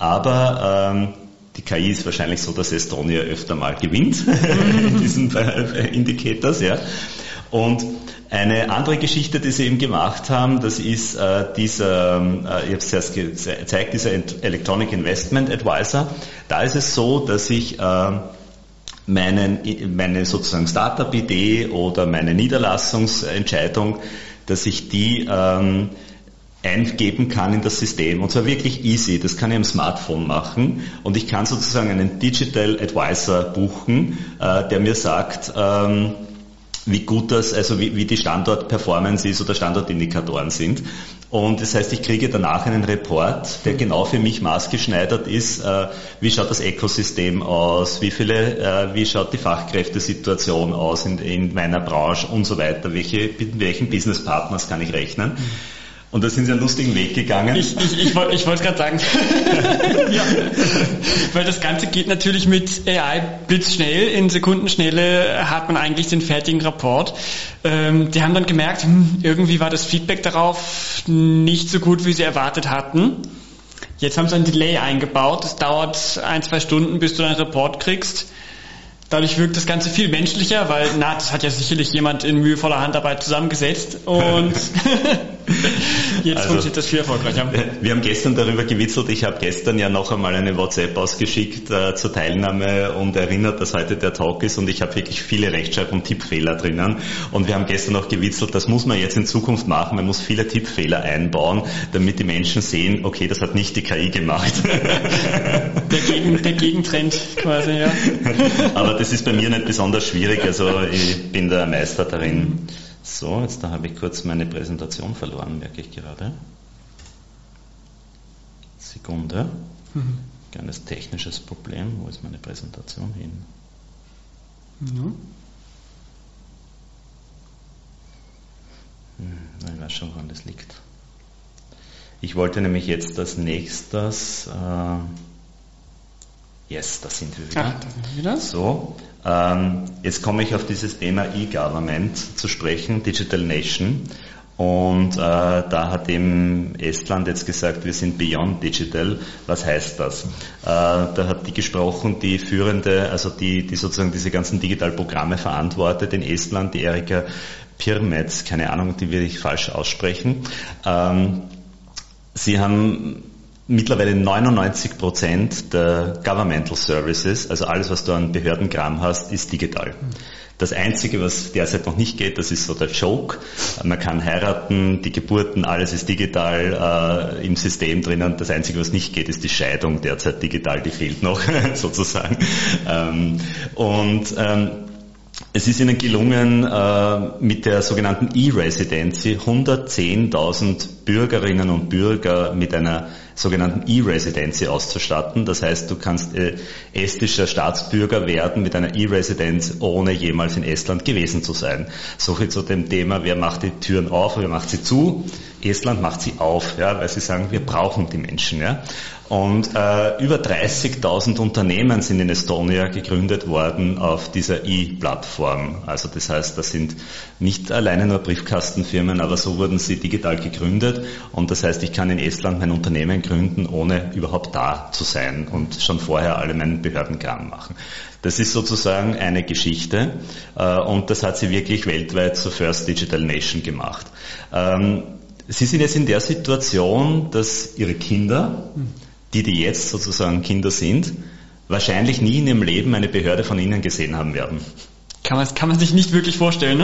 Aber ähm, die K I ist wahrscheinlich so, dass Estonia öfter mal gewinnt in diesen Indicators, ja. Und eine andere Geschichte, die sie eben gemacht haben, das ist äh, dieser, äh, ich habe es erst gezeigt, dieser Electronic Investment Advisor. Da ist es so, dass ich äh, meinen, meine sozusagen Startup-Idee oder meine Niederlassungsentscheidung, dass ich die ähm, eingeben kann in das System, und zwar wirklich easy. Das kann ich am Smartphone machen, und ich kann sozusagen einen Digital Advisor buchen, äh, der mir sagt, ähm, wie gut das, also wie, wie die Standort-Performance ist oder Standortindikatoren sind. Und das heißt, ich kriege danach einen Report, der genau für mich maßgeschneidert ist. Äh, wie schaut das Ökosystem aus? Wie viele, äh, wie schaut die Fachkräftesituation aus in, in meiner Branche und so weiter? Welche, mit welchen Businesspartners kann ich rechnen? Und da sind sie einen lustigen Weg gegangen. Ich, ich, ich wollte ich wollte gerade sagen, ja. Weil das Ganze geht natürlich mit A I blitzschnell. In Sekundenschnelle hat man eigentlich den fertigen Rapport. Ähm, die haben dann gemerkt, hm, irgendwie war das Feedback darauf nicht so gut, wie sie erwartet hatten. Jetzt haben sie ein Delay eingebaut. Es dauert ein, zwei Stunden, bis du deinen Report kriegst. Dadurch wirkt das Ganze viel menschlicher, weil, na, das hat ja sicherlich jemand in mühevoller Handarbeit zusammengesetzt und jetzt also, funktioniert das viel erfolgreicher. Wir haben gestern darüber gewitzelt. Ich habe gestern ja noch einmal eine WhatsApp ausgeschickt äh, zur Teilnahme und erinnert, dass heute der Talk ist, und ich habe wirklich viele Rechtschreib- und Tippfehler drinnen, und wir haben gestern noch gewitzelt, das muss man jetzt in Zukunft machen. Man muss viele Tippfehler einbauen, damit die Menschen sehen, okay, das hat nicht die K I gemacht. Der, Gegen, der Gegentrend quasi, ja. Aber das ist bei mir nicht besonders schwierig, also ich bin der Meister darin. So, jetzt da habe ich kurz meine Präsentation verloren, merke ich gerade. Sekunde. Mhm. Kleines technisches Problem. Wo ist meine Präsentation hin? Ja. Hm, ich weiß schon, woran das liegt. Ich wollte nämlich jetzt als nächstes... Äh, Yes, da sind wir wieder. Ach, da sind wir wieder. So, ähm, jetzt komme ich auf dieses Thema E-Government zu sprechen, Digital Nation. Und äh, da hat eben Estland jetzt gesagt, wir sind beyond digital. Was heißt das? Äh, da hat die gesprochen, die führende, also die, die sozusagen diese ganzen Digitalprogramme verantwortet in Estland, die Erika Pirmets, keine Ahnung, die will ich falsch aussprechen. Ähm, sie haben mittlerweile neunundneunzig Prozent der Governmental Services, also alles, was du an Behördenkram hast, ist digital. Das Einzige, was derzeit noch nicht geht, das ist so der Joke. Man kann heiraten, die Geburten, alles ist digital äh, im System drinnen. Das Einzige, was nicht geht, ist die Scheidung derzeit digital, die fehlt noch sozusagen. Ähm, und ähm, es ist ihnen gelungen, äh, mit der sogenannten E-Residency hundertzehntausend Bürgerinnen und Bürger mit einer sogenannten E-Residency auszustatten. Das heißt, du kannst äh, estischer Staatsbürger werden mit einer E-Residenz, ohne jemals in Estland gewesen zu sein. So viel zu dem Thema, wer macht die Türen auf, wer macht sie zu. Estland macht sie auf, ja, weil sie sagen, wir brauchen die Menschen. Ja. Und äh, über dreißigtausend Unternehmen sind in Estonia gegründet worden auf dieser E-Plattform. Also das heißt, das sind nicht alleine nur Briefkastenfirmen, aber so wurden sie digital gegründet. Und das heißt, ich kann in Estland mein Unternehmen gründen, ohne überhaupt da zu sein und schon vorher alle meinen Behördenkram machen. Das ist sozusagen eine Geschichte äh, und das hat sie wirklich weltweit zur First Digital Nation gemacht. Ähm, sie sind jetzt in der Situation, dass ihre Kinder, die, die jetzt sozusagen Kinder sind, wahrscheinlich nie in ihrem Leben eine Behörde von ihnen gesehen haben werden. Kann man, kann man sich nicht wirklich vorstellen, ne?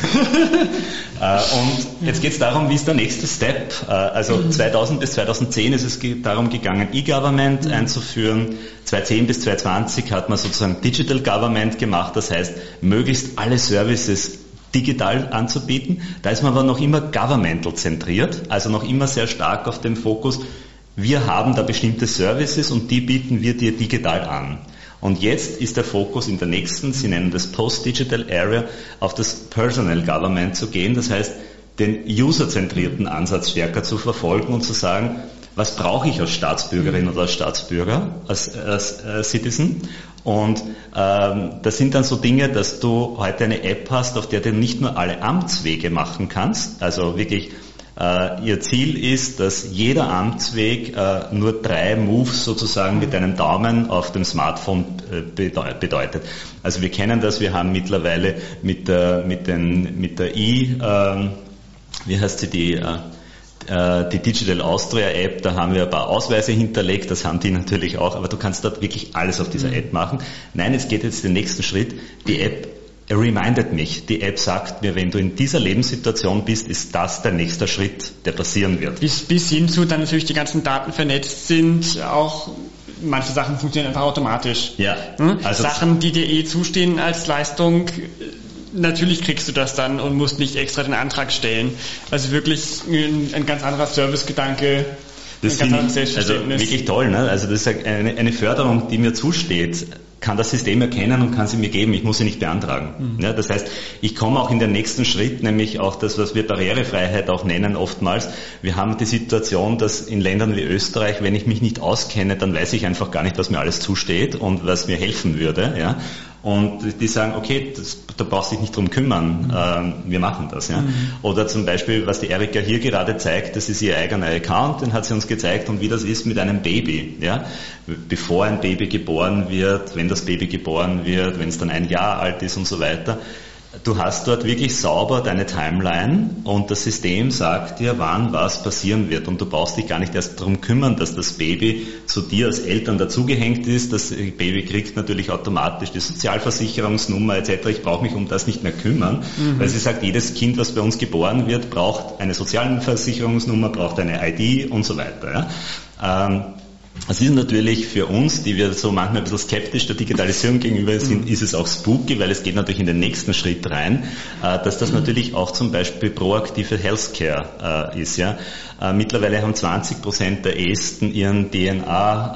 Und jetzt geht es darum, wie ist der nächste Step? Also zweitausend bis zweitausendzehn ist es darum gegangen, E-Government mhm. einzuführen. zweitausendzehn bis zweitausendzwanzig hat man sozusagen Digital Government gemacht, das heißt, möglichst alle Services digital anzubieten. Da ist man aber noch immer governmental zentriert, also noch immer sehr stark auf dem Fokus, wir haben da bestimmte Services und die bieten wir dir digital an. Und jetzt ist der Fokus in der nächsten, Sie nennen das Post-Digital Area, auf das Personal Government zu gehen. Das heißt, den userzentrierten Ansatz stärker zu verfolgen und zu sagen, was brauche ich als Staatsbürgerin oder als Staatsbürger, als, als äh, Citizen? Und ähm, das sind dann so Dinge, dass du heute eine App hast, auf der du nicht nur alle Amtswege machen kannst, also wirklich Uh, ihr Ziel ist, dass jeder Amtsweg uh, nur drei Moves sozusagen mit einem Daumen auf dem Smartphone uh, bedeutet. Also wir kennen das, wir haben mittlerweile mit der, mit den, mit der E, uh, wie heißt sie, die, uh, die Digital Austria App, da haben wir ein paar Ausweise hinterlegt, das haben die natürlich auch, aber du kannst dort wirklich alles auf dieser mhm. App machen. Nein, es geht jetzt den nächsten Schritt, die App Er remindet mich, die App sagt mir, wenn du in dieser Lebenssituation bist, ist das der nächste Schritt, der passieren wird. Bis, bis hin zu, dann natürlich die ganzen Daten vernetzt sind, auch manche Sachen funktionieren einfach automatisch. Ja. Hm? Also Sachen, die dir eh zustehen als Leistung, natürlich kriegst du das dann und musst nicht extra den Antrag stellen. Also wirklich ein, ein ganz anderer Servicegedanke. Das finde ich also wirklich toll. Ne? Also das ist eine, eine Förderung, die mir zusteht, kann das System erkennen und kann sie mir geben. Ich muss sie nicht beantragen. Mhm. Ja, das heißt, ich komme auch in den nächsten Schritt, nämlich auch das, was wir Barrierefreiheit auch nennen oftmals. Wir haben die Situation, dass in Ländern wie Österreich, wenn ich mich nicht auskenne, dann weiß ich einfach gar nicht, was mir alles zusteht und was mir helfen würde. Ja? Und die sagen, okay, das, da brauchst du dich nicht drum kümmern, mhm. ähm, wir machen das. Ja. Mhm. Oder zum Beispiel, was die Erika hier gerade zeigt, das ist ihr eigener Account, den hat sie uns gezeigt, und wie das ist mit einem Baby. Ja. Bevor ein Baby geboren wird, wenn das Baby geboren wird, wenn es dann ein Jahr alt ist und so weiter. Du hast dort wirklich sauber deine Timeline und das System sagt dir, wann was passieren wird, und du brauchst dich gar nicht erst darum kümmern, dass das Baby zu dir als Eltern dazugehängt ist. Das Baby kriegt natürlich automatisch die Sozialversicherungsnummer et cetera. Ich brauche mich um das nicht mehr kümmern, mhm. weil sie sagt, jedes Kind, was bei uns geboren wird, braucht eine Sozialversicherungsnummer, braucht eine I D und so weiter. Ja. Ähm, Es ist natürlich für uns, die wir so manchmal ein bisschen skeptisch der Digitalisierung gegenüber sind, ist es auch spooky, weil es geht natürlich in den nächsten Schritt rein, dass das natürlich auch zum Beispiel proaktive Healthcare ist. Ja. Mittlerweile haben zwanzig Prozent der Esten ihren D N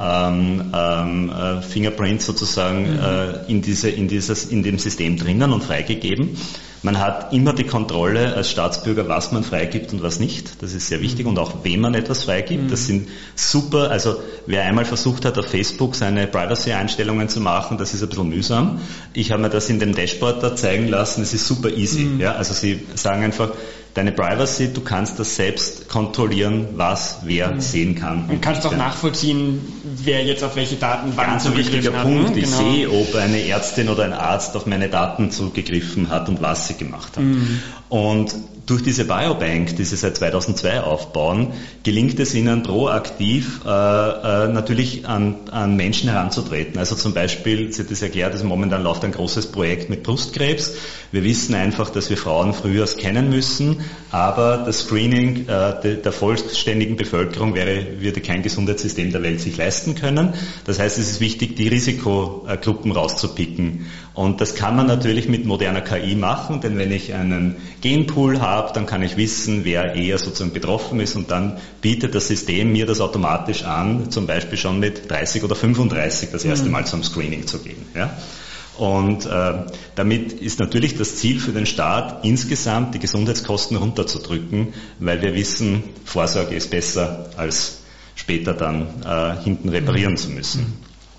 A-Fingerprint sozusagen in, diese, in, dieses, in dem System drinnen und freigegeben. Man hat immer die Kontrolle als Staatsbürger, was man freigibt und was nicht. Das ist sehr wichtig, und auch wem man etwas freigibt. Das sind super, also wer einmal versucht hat, auf Facebook seine Privacy-Einstellungen zu machen, das ist ein bisschen mühsam. Ich habe mir das in dem Dashboard da zeigen lassen, es ist super easy. Mhm. Ja, also sie sagen einfach, deine Privacy, du kannst das selbst kontrollieren, was wer mhm. sehen kann. Und kannst auch nachvollziehen, wer jetzt auf welche Daten wann ganz ein wichtiger Punkt. Ich genau. sehe, ob eine Ärztin oder ein Arzt auf meine Daten zugegriffen hat und was sie gemacht hat. Mhm. Und durch diese Biobank, die sie seit zweitausendzwei aufbauen, gelingt es ihnen proaktiv äh, äh, natürlich an, an Menschen heranzutreten. Also zum Beispiel, sie hat das erklärt, also momentan läuft ein großes Projekt mit Brustkrebs. Wir wissen einfach, dass wir Frauen früher scannen müssen, aber das Screening äh, de, der vollständigen Bevölkerung wäre, würde kein Gesundheitssystem der Welt sich leisten können. Das heißt, es ist wichtig, die Risikogruppen rauszupicken. Und das kann man natürlich mit moderner K I machen, denn wenn ich einen Genpool habe, dann kann ich wissen, wer eher sozusagen betroffen ist, und dann bietet das System mir das automatisch an, zum Beispiel schon mit dreißig oder fünfunddreißig das erste Mal zum Screening zu gehen. Ja? Und äh, damit ist natürlich das Ziel für den Staat, insgesamt die Gesundheitskosten runterzudrücken, weil wir wissen, Vorsorge ist besser, als später dann äh, hinten reparieren zu müssen.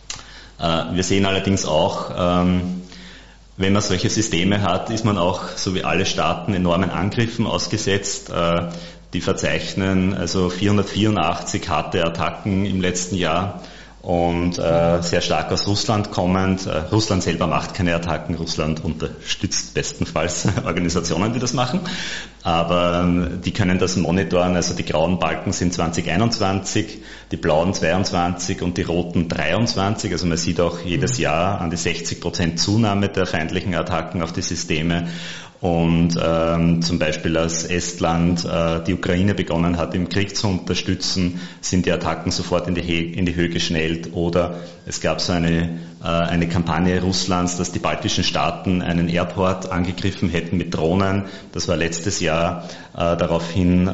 Äh, wir sehen allerdings auch, ähm, wenn man solche Systeme hat, ist man auch, so wie alle Staaten, enormen Angriffen ausgesetzt. Die verzeichnen also vierhundertvierundachtzig harte Attacken im letzten Jahr, und äh, sehr stark aus Russland kommend. Äh, Russland selber macht keine Attacken, Russland unterstützt bestenfalls Organisationen, die das machen, aber ähm, die können das monitoren. Also die grauen Balken sind zwanzig einundzwanzig, die blauen zweiundzwanzig und die roten dreiundzwanzig. Also man sieht auch jedes Jahr an die sechzig Prozent Zunahme der feindlichen Attacken auf die Systeme. Und ähm, zum Beispiel als Estland äh, die Ukraine begonnen hat, im Krieg zu unterstützen, sind die Attacken sofort in die, He- in die Höhe geschnellt. Oder es gab so eine, äh, eine Kampagne Russlands, dass die baltischen Staaten einen Airport angegriffen hätten mit Drohnen. Das war letztes Jahr. Äh, daraufhin äh,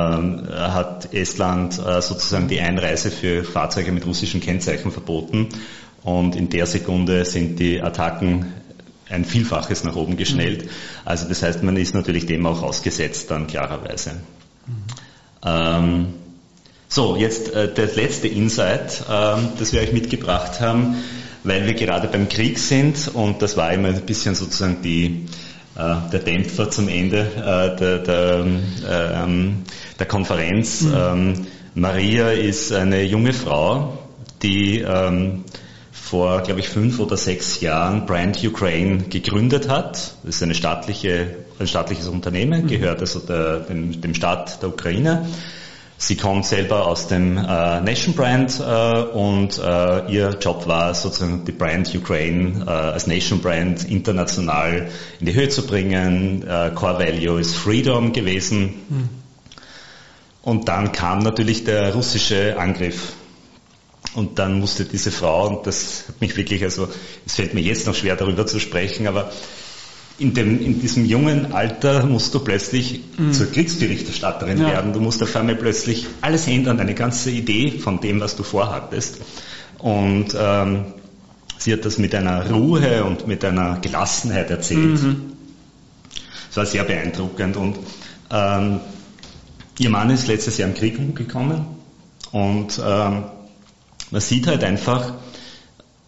hat Estland äh, sozusagen die Einreise für Fahrzeuge mit russischen Kennzeichen verboten. Und in der Sekunde sind die Attacken ein Vielfaches nach oben geschnellt. Also das heißt, man ist natürlich dem auch ausgesetzt dann klarerweise. Mhm. Ähm, so, jetzt äh, das letzte Insight, ähm, das wir euch mitgebracht haben, weil wir gerade beim Krieg sind, und das war immer ein bisschen sozusagen die, äh, der Dämpfer zum Ende äh, der, der, äh, der Konferenz. Mhm. Ähm, Maria ist eine junge Frau, die ähm, vor, glaube ich, fünf oder sechs Jahren Brand Ukraine gegründet hat. Das ist eine staatliche, ein staatliches Unternehmen, gehört also der, dem, dem Staat der Ukraine. Sie kommt selber aus dem äh, Nation Brand äh, und äh, ihr Job war sozusagen die Brand Ukraine äh, als Nation Brand international in die Höhe zu bringen. Äh, Core Value ist Freedom gewesen. Mhm. Und dann kam natürlich der russische Angriff. Und dann musste diese Frau, und das hat mich wirklich, also es fällt mir jetzt noch schwer darüber zu sprechen, aber in, dem, in diesem jungen Alter musst du plötzlich mhm. zur Kriegsberichterstatterin ja. werden. Du musst auf einmal plötzlich alles ändern, eine ganze Idee von dem, was du vorhattest. Und ähm, sie hat das mit einer Ruhe und mit einer Gelassenheit erzählt. Mhm. Das war sehr beeindruckend. Und ähm, ihr Mann ist letztes Jahr im Krieg umgekommen, und ähm, man sieht halt einfach,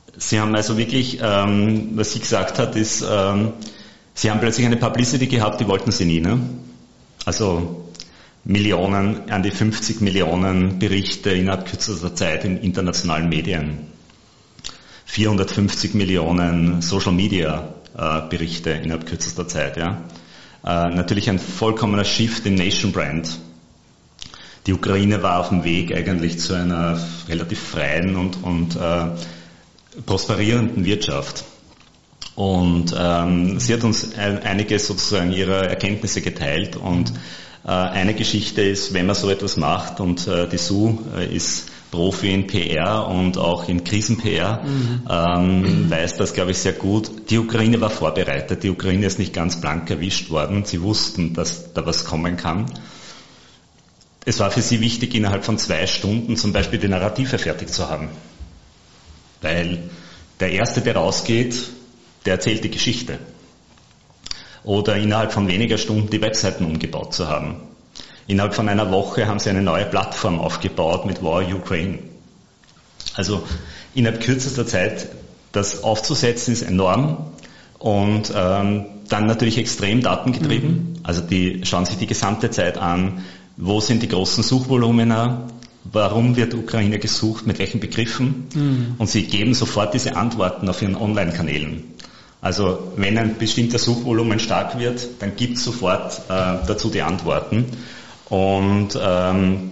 Sie haben also wirklich, ähm, was sie gesagt hat, ist, ähm, Sie haben plötzlich eine Publicity gehabt, die wollten Sie nie, ne? Also Millionen, an die fünfzig Millionen Berichte innerhalb kürzester Zeit in internationalen Medien. vierhundertfünfzig Millionen Social Media äh, Berichte innerhalb kürzester Zeit, ja. Äh, natürlich ein vollkommener Shift in Nation Brand. Die Ukraine war auf dem Weg eigentlich zu einer relativ freien und, und äh, prosperierenden Wirtschaft. Und ähm, sie hat uns ein, einige sozusagen ihrer Erkenntnisse geteilt und äh, eine Geschichte ist, wenn man so etwas macht und äh, die Sue äh, ist Profi in P R und auch in Krisen-P R, mhm. ähm, weiß das, glaube ich, sehr gut. Die Ukraine war vorbereitet, die Ukraine ist nicht ganz blank erwischt worden, sie wussten, dass da was kommen kann. Es war für sie wichtig, innerhalb von zwei Stunden zum Beispiel die Narrative fertig zu haben. Weil der Erste, der rausgeht, der erzählt die Geschichte. Oder innerhalb von weniger Stunden die Webseiten umgebaut zu haben. Innerhalb von einer Woche haben sie eine neue Plattform aufgebaut mit War Ukraine. Also innerhalb kürzester Zeit das aufzusetzen ist enorm und ähm, dann natürlich extrem datengetrieben. Mhm. Also die schauen sich die gesamte Zeit an, wo sind die großen Suchvolumina, warum wird Ukraine gesucht, mit welchen Begriffen mhm. und sie geben sofort diese Antworten auf ihren Online-Kanälen. Also wenn ein bestimmter Suchvolumen stark wird, dann gibt es sofort äh, dazu die Antworten. Und ähm,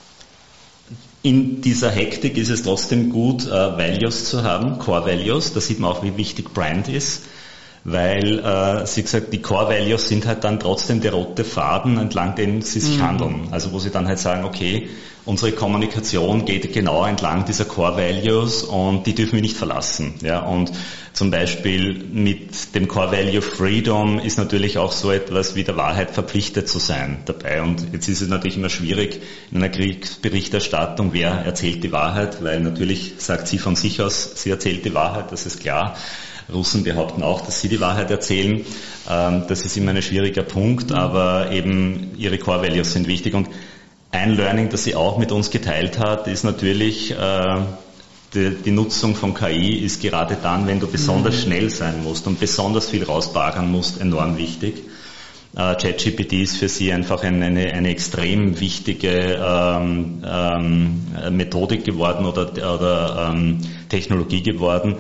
in dieser Hektik ist es trotzdem gut, äh, Values zu haben, Core Values. Da sieht man auch, wie wichtig Brand ist, weil äh, sie gesagt, die Core Values sind halt dann trotzdem der rote Faden, entlang dem sie sich mhm. handeln. Also wo sie dann halt sagen, okay, unsere Kommunikation geht genau entlang dieser Core Values und die dürfen wir nicht verlassen. Ja, und zum Beispiel mit dem Core Value Freedom ist natürlich auch so etwas wie der Wahrheit verpflichtet zu sein dabei. Und jetzt ist es natürlich immer schwierig in einer Kriegsberichterstattung, wer erzählt die Wahrheit, weil natürlich sagt sie von sich aus, sie erzählt die Wahrheit, das ist klar. Russen behaupten auch, dass sie die Wahrheit erzählen. Das ist immer ein schwieriger Punkt, aber eben ihre Core Values sind wichtig. Und ein Learning, das sie auch mit uns geteilt hat, ist natürlich, äh, die, die Nutzung von K I ist gerade dann, wenn du besonders mhm. schnell sein musst und besonders viel rausbaggern musst, enorm wichtig. Äh, ChatGPT ist für sie einfach eine, eine, eine extrem wichtige ähm, ähm, Methodik geworden oder, oder ähm, Technologie geworden.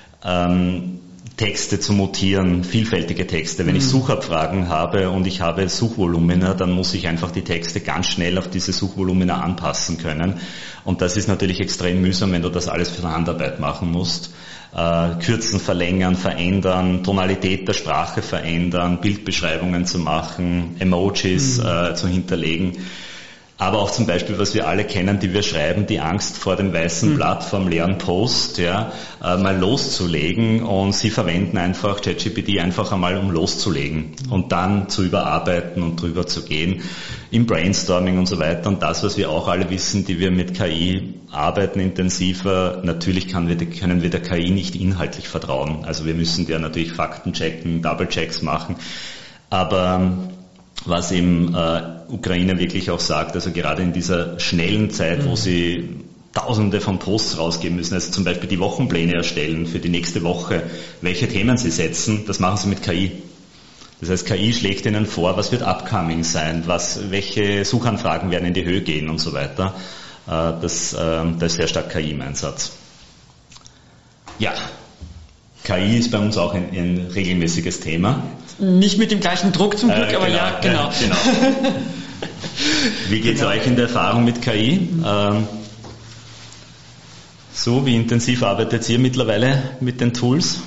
Ähm, Texte zu mutieren, vielfältige Texte. Wenn mhm. ich Suchabfragen habe und ich habe Suchvolumina, dann muss ich einfach die Texte ganz schnell auf diese Suchvolumina anpassen können. Und das ist natürlich extrem mühsam, wenn du das alles für Handarbeit machen musst. Äh, kürzen, verlängern, verändern, Tonalität der Sprache verändern, Bildbeschreibungen zu machen, Emojis mhm. äh, zu hinterlegen. Aber auch zum Beispiel, was wir alle kennen, die wir schreiben, die Angst vor dem weißen Blatt vom leeren Post, ja, äh, mal loszulegen, und sie verwenden einfach ChatGPT einfach einmal, um loszulegen und dann zu überarbeiten und drüber zu gehen im Brainstorming und so weiter. Und das, was wir auch alle wissen, die wir mit K I arbeiten intensiver, natürlich kann wir, können wir der K I nicht inhaltlich vertrauen. Also wir müssen der natürlich Fakten checken, Double-Checks machen, aber was eben äh, Ukraine wirklich auch sagt, also gerade in dieser schnellen Zeit, mhm. wo sie Tausende von Posts rausgeben müssen, also zum Beispiel die Wochenpläne erstellen für die nächste Woche, welche Themen sie setzen, das machen sie mit K I. Das heißt, K I schlägt ihnen vor, was wird upcoming sein, was, welche Suchanfragen werden in die Höhe gehen und so weiter. Äh, das, äh, da ist sehr stark K I im Einsatz. Ja, K I ist bei uns auch ein, ein regelmäßiges Thema. Nicht mit dem gleichen Druck zum Glück, äh, genau, aber ja, genau. Ja, genau. Wie geht es genau. euch in der Erfahrung mit K I? Ähm, so, wie intensiv arbeitet ihr mittlerweile mit den Tools?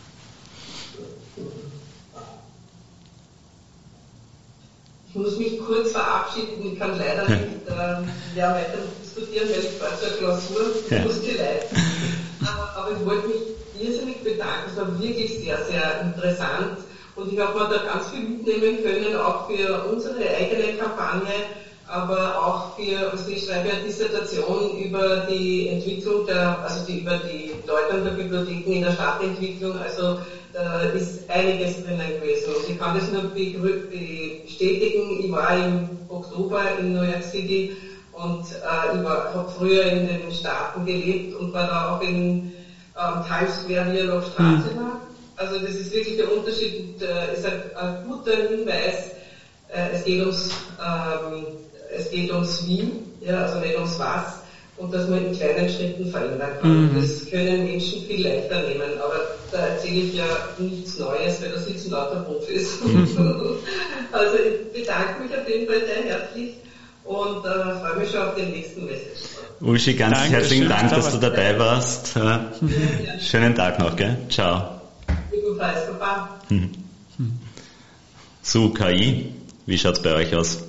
Ich muss mich kurz verabschieden, ich kann leider nicht äh, mehr weiter diskutieren, weil ich war zur Klausur ja. musste leiten. Aber ich wollte mich irrsinnig bedanken, es war wirklich sehr, sehr interessant. Und ich habe mir da ganz viel mitnehmen können, auch für unsere eigene Kampagne, aber auch für, also ich schreibe eine Dissertation über die Entwicklung der, also die, über die Bedeutung der Bibliotheken in der Stadtentwicklung, also da ist einiges drinnen gewesen. Und ich kann das nur bestätigen, ich war im Oktober in New York City und äh, ich habe früher in den Staaten gelebt und war da auch in ähm, Times Square wie er noch Straße war. Also das ist wirklich der Unterschied, äh, ist ein, ein guter Hinweis, äh, es geht ums, ähm, es geht ums Wie, ja, also nicht ums Was, und dass man in kleinen Schritten verändern kann. Mhm. Das können Menschen viel leichter nehmen, aber da erzähle ich ja nichts Neues, weil da sitzen lauter Profis. Mhm. Also ich bedanke mich auf jeden Fall sehr herzlich und äh, freue mich schon auf den nächsten Message. Uschi, ganz Danke, herzlichen schön, Dank, dass dass du dabei warst. Ja. Ja. Schönen Tag noch, gell? Ciao. Ebenfalls, Papa. Hm. So, K I, wie schaut's bei euch aus?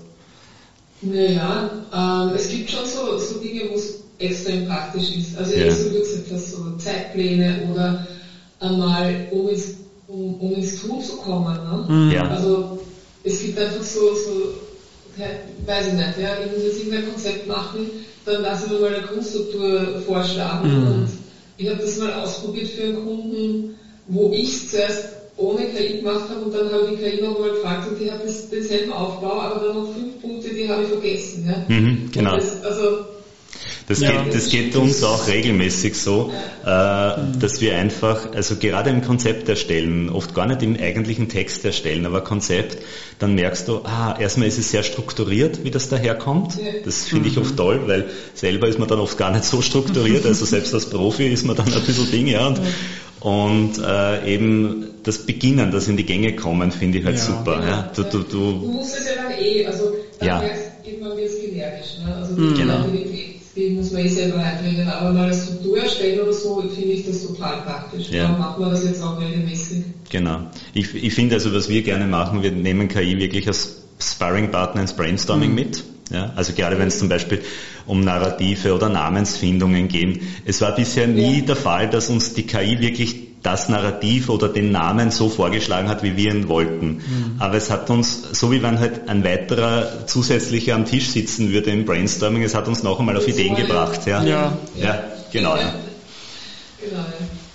Naja, ähm, es gibt schon so, so Dinge, wo es extrem praktisch ist. Also ja. wie du gesagt hast, so Zeitpläne oder einmal, um ins, um, um ins Tun zu kommen. Ne? Ja. Also es gibt einfach so, so weiß ich nicht, ja, ich muss jetzt irgendein Konzept machen, dann lasse ich mir mal eine Grundstruktur vorschlagen. Mhm. Und ich habe das mal ausprobiert für einen Kunden, wo ich es zuerst ohne K I gemacht habe und dann habe ich die K I nochmal gefragt und die hat das, denselben Aufbau, aber dann noch fünf Punkte, die habe ich vergessen. Ja. Mhm, genau. Das, also, Das, ja, geht, das geht uns auch regelmäßig so, äh, dass wir einfach, also gerade im Konzept erstellen, oft gar nicht im eigentlichen Text erstellen, aber Konzept, dann merkst du, ah, erstmal ist es sehr strukturiert, wie das daherkommt. Das finde ich oft toll, weil selber ist man dann oft gar nicht so strukturiert, also selbst als Profi ist man dann ein bisschen Ding, ja. Und, und äh, eben das Beginnen, das in die Gänge kommen, finde ich halt ja, super. Genau. Ja. Du, du, du, du musst es ja dann eh, also dann ja. merkst du, irgendwann wird es generisch. Ne? Also die mhm. genau. die muss man eh selber reinbringen, aber mal eine Struktur erstellen oder so, finde ich das total praktisch. Ja. Darum machen wir das jetzt auch regelmäßig. Genau. Ich, ich finde also, was wir gerne machen, wir nehmen K I wirklich als Sparring-Partner ins Brainstorming mhm. mit. Ja, also gerade wenn es zum Beispiel um Narrative oder Namensfindungen geht. Es war bisher nie ja. der Fall, dass uns die K I wirklich das Narrativ oder den Namen so vorgeschlagen hat, wie wir ihn wollten. Mhm. Aber es hat uns, so wie wenn halt ein weiterer zusätzlicher am Tisch sitzen würde im Brainstorming, es hat uns noch einmal auf Ideen gebracht. Ja, ja. ja genau. Ja. Genau. Ja.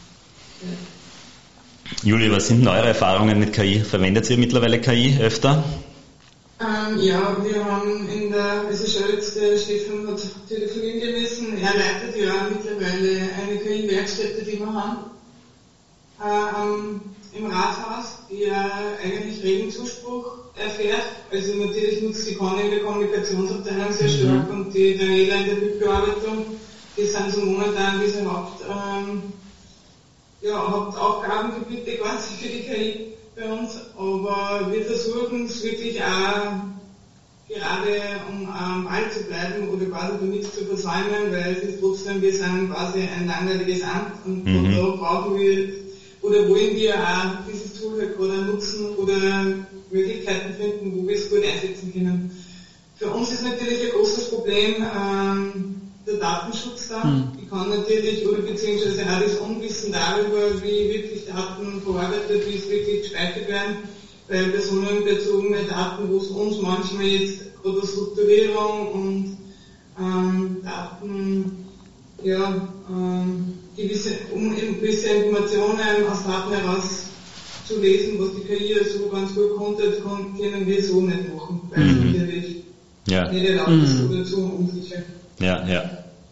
Julia, was sind eure Erfahrungen mit K I? Verwendet ihr mittlerweile K I öfter? Ähm, ja, wir haben in der, also schon jetzt der Stefan hat telefonieren gemessen, er leitet ja mittlerweile eine K I-Werkstätte, die wir haben, äh, im Rathaus, die ja eigentlich regen Zuspruch erfährt. Also natürlich nutzt die Conny in der Kommunikationsabteilung sehr stark mhm. und die Daniela in der Bildbearbeitung, die sind so momentan diese Haupt, ähm, ja, Hauptaufgabengebiete quasi für die K I bei uns, aber wir versuchen es wirklich auch gerade um am Ball zu bleiben oder quasi da nichts zu versäumen, weil es ist trotzdem, wir sind quasi ein langweiliges Amt und mhm. da brauchen wir oder wollen wir auch dieses Tool halt gerade nutzen oder Möglichkeiten finden, wo wir es gut einsetzen können. Für uns ist natürlich ein großes Problem ähm, der Datenschutz da. Mhm. Ich kann natürlich, oder beziehungsweise auch das Unwissen darüber, wie wirklich Daten verarbeitet, wie es wirklich gespeichert werden, weil personenbezogene Daten, wo es uns manchmal jetzt oder Strukturierung und ähm, Daten, ja, ähm, gewisse, um gewisse Informationen aus Daten heraus zu lesen, was die K I so ganz gut konnte, können wir so nicht machen, weil es mhm. natürlich ja. nicht erlaubt ist mhm. oder zu unsicher. Ja, ja.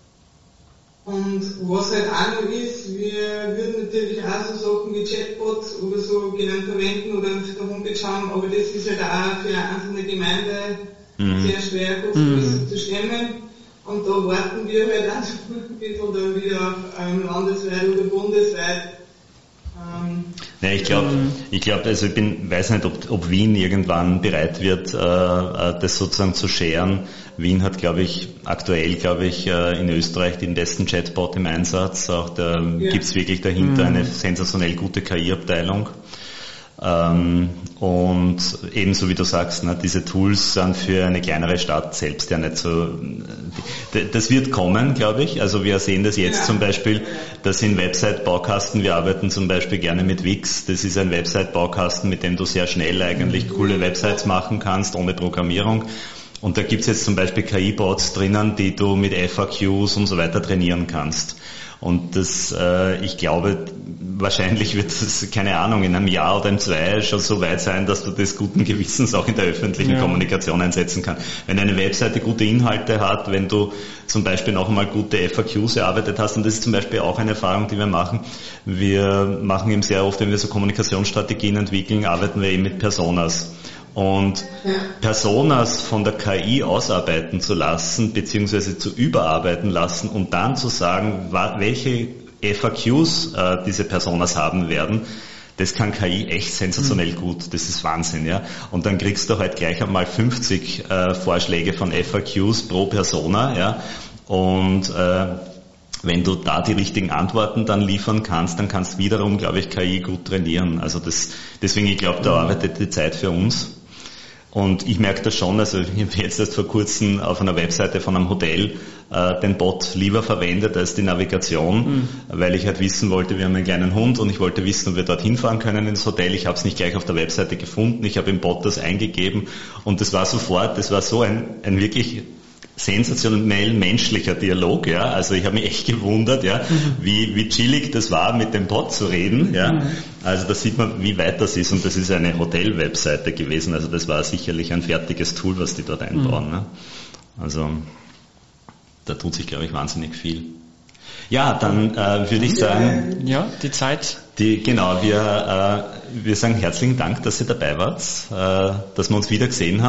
Und was halt auch noch ist, wir würden natürlich auch so Sachen wie Chatbots oder so gerne verwenden oder auf der Homepage haben, aber das ist halt auch für eine einzelne Gemeinde mhm. sehr schwer, kostenmäßig mhm. zu stemmen. Und da warten wir halt auch so ein bisschen dann wieder auf ähm, landesweit oder bundesweit. Ähm, ja, ich glaube, ich glaube, also ich bin, weiß nicht, ob, ob Wien irgendwann bereit wird, äh, das sozusagen zu scheren. Wien hat, glaube ich, aktuell, glaube ich, äh, in Österreich den besten Chatbot im Einsatz. Auch da ja. gibt's wirklich dahinter mhm. eine sensationell gute K I-Abteilung. Ähm, und ebenso wie du sagst, ne, diese Tools sind für eine kleinere Stadt selbst ja nicht so, das wird kommen, glaube ich. Also wir sehen das jetzt ja. zum Beispiel, das sind Website-Baukasten, wir arbeiten zum Beispiel gerne mit Wix, das ist ein Website-Baukasten, mit dem du sehr schnell eigentlich coole Websites machen kannst, ohne Programmierung. Und da gibt's jetzt zum Beispiel K I-Bots drinnen, die du mit F A Qs und so weiter trainieren kannst. Und das, äh, ich glaube, wahrscheinlich wird das, keine Ahnung, in einem Jahr oder in zwei schon so weit sein, dass du das guten Gewissens auch in der öffentlichen ja. Kommunikation einsetzen kannst. Wenn eine Webseite gute Inhalte hat, wenn du zum Beispiel noch einmal gute F A Qs erarbeitet hast, und das ist zum Beispiel auch eine Erfahrung, die wir machen. Wir machen eben sehr oft, wenn wir so Kommunikationsstrategien entwickeln, arbeiten wir eben mit Personas. Und Personas von der K I ausarbeiten zu lassen, beziehungsweise zu überarbeiten lassen und dann zu sagen, welche F A Qs äh, diese Personas haben werden, das kann K I echt sensationell mhm. gut. Das ist Wahnsinn, ja. Und dann kriegst du halt gleich einmal fünfzig äh, Vorschläge von F A Qs pro Persona, ja. Und äh, wenn du da die richtigen Antworten dann liefern kannst, dann kannst wiederum, glaube ich, K I gut trainieren. Also das, deswegen, ich glaube, da arbeitet die Zeit für uns. Und ich merke das schon, also ich habe jetzt erst vor kurzem auf einer Webseite von einem Hotel äh, den Bot lieber verwendet als die Navigation, mhm. weil ich halt wissen wollte, wir haben einen kleinen Hund und ich wollte wissen, ob wir dort hinfahren können ins Hotel. Ich habe es nicht gleich auf der Webseite gefunden, ich habe im Bot das eingegeben und das war sofort, das war so ein, ein wirklich sensationell menschlicher Dialog, ja. Also ich habe mich echt gewundert, ja, mhm. wie, wie chillig das war, mit dem Bot zu reden, ja. Mhm. Also da sieht man, wie weit das ist und das ist eine Hotel-Webseite gewesen. Also das war sicherlich ein fertiges Tool, was die dort einbauen. Mhm. Ne? Also da tut sich, glaube ich, wahnsinnig viel. Ja, dann äh, würde ich sagen... Ja, die Zeit... Die, genau, wir, äh, wir sagen herzlichen Dank, dass ihr dabei wart, äh, dass wir uns wieder gesehen haben.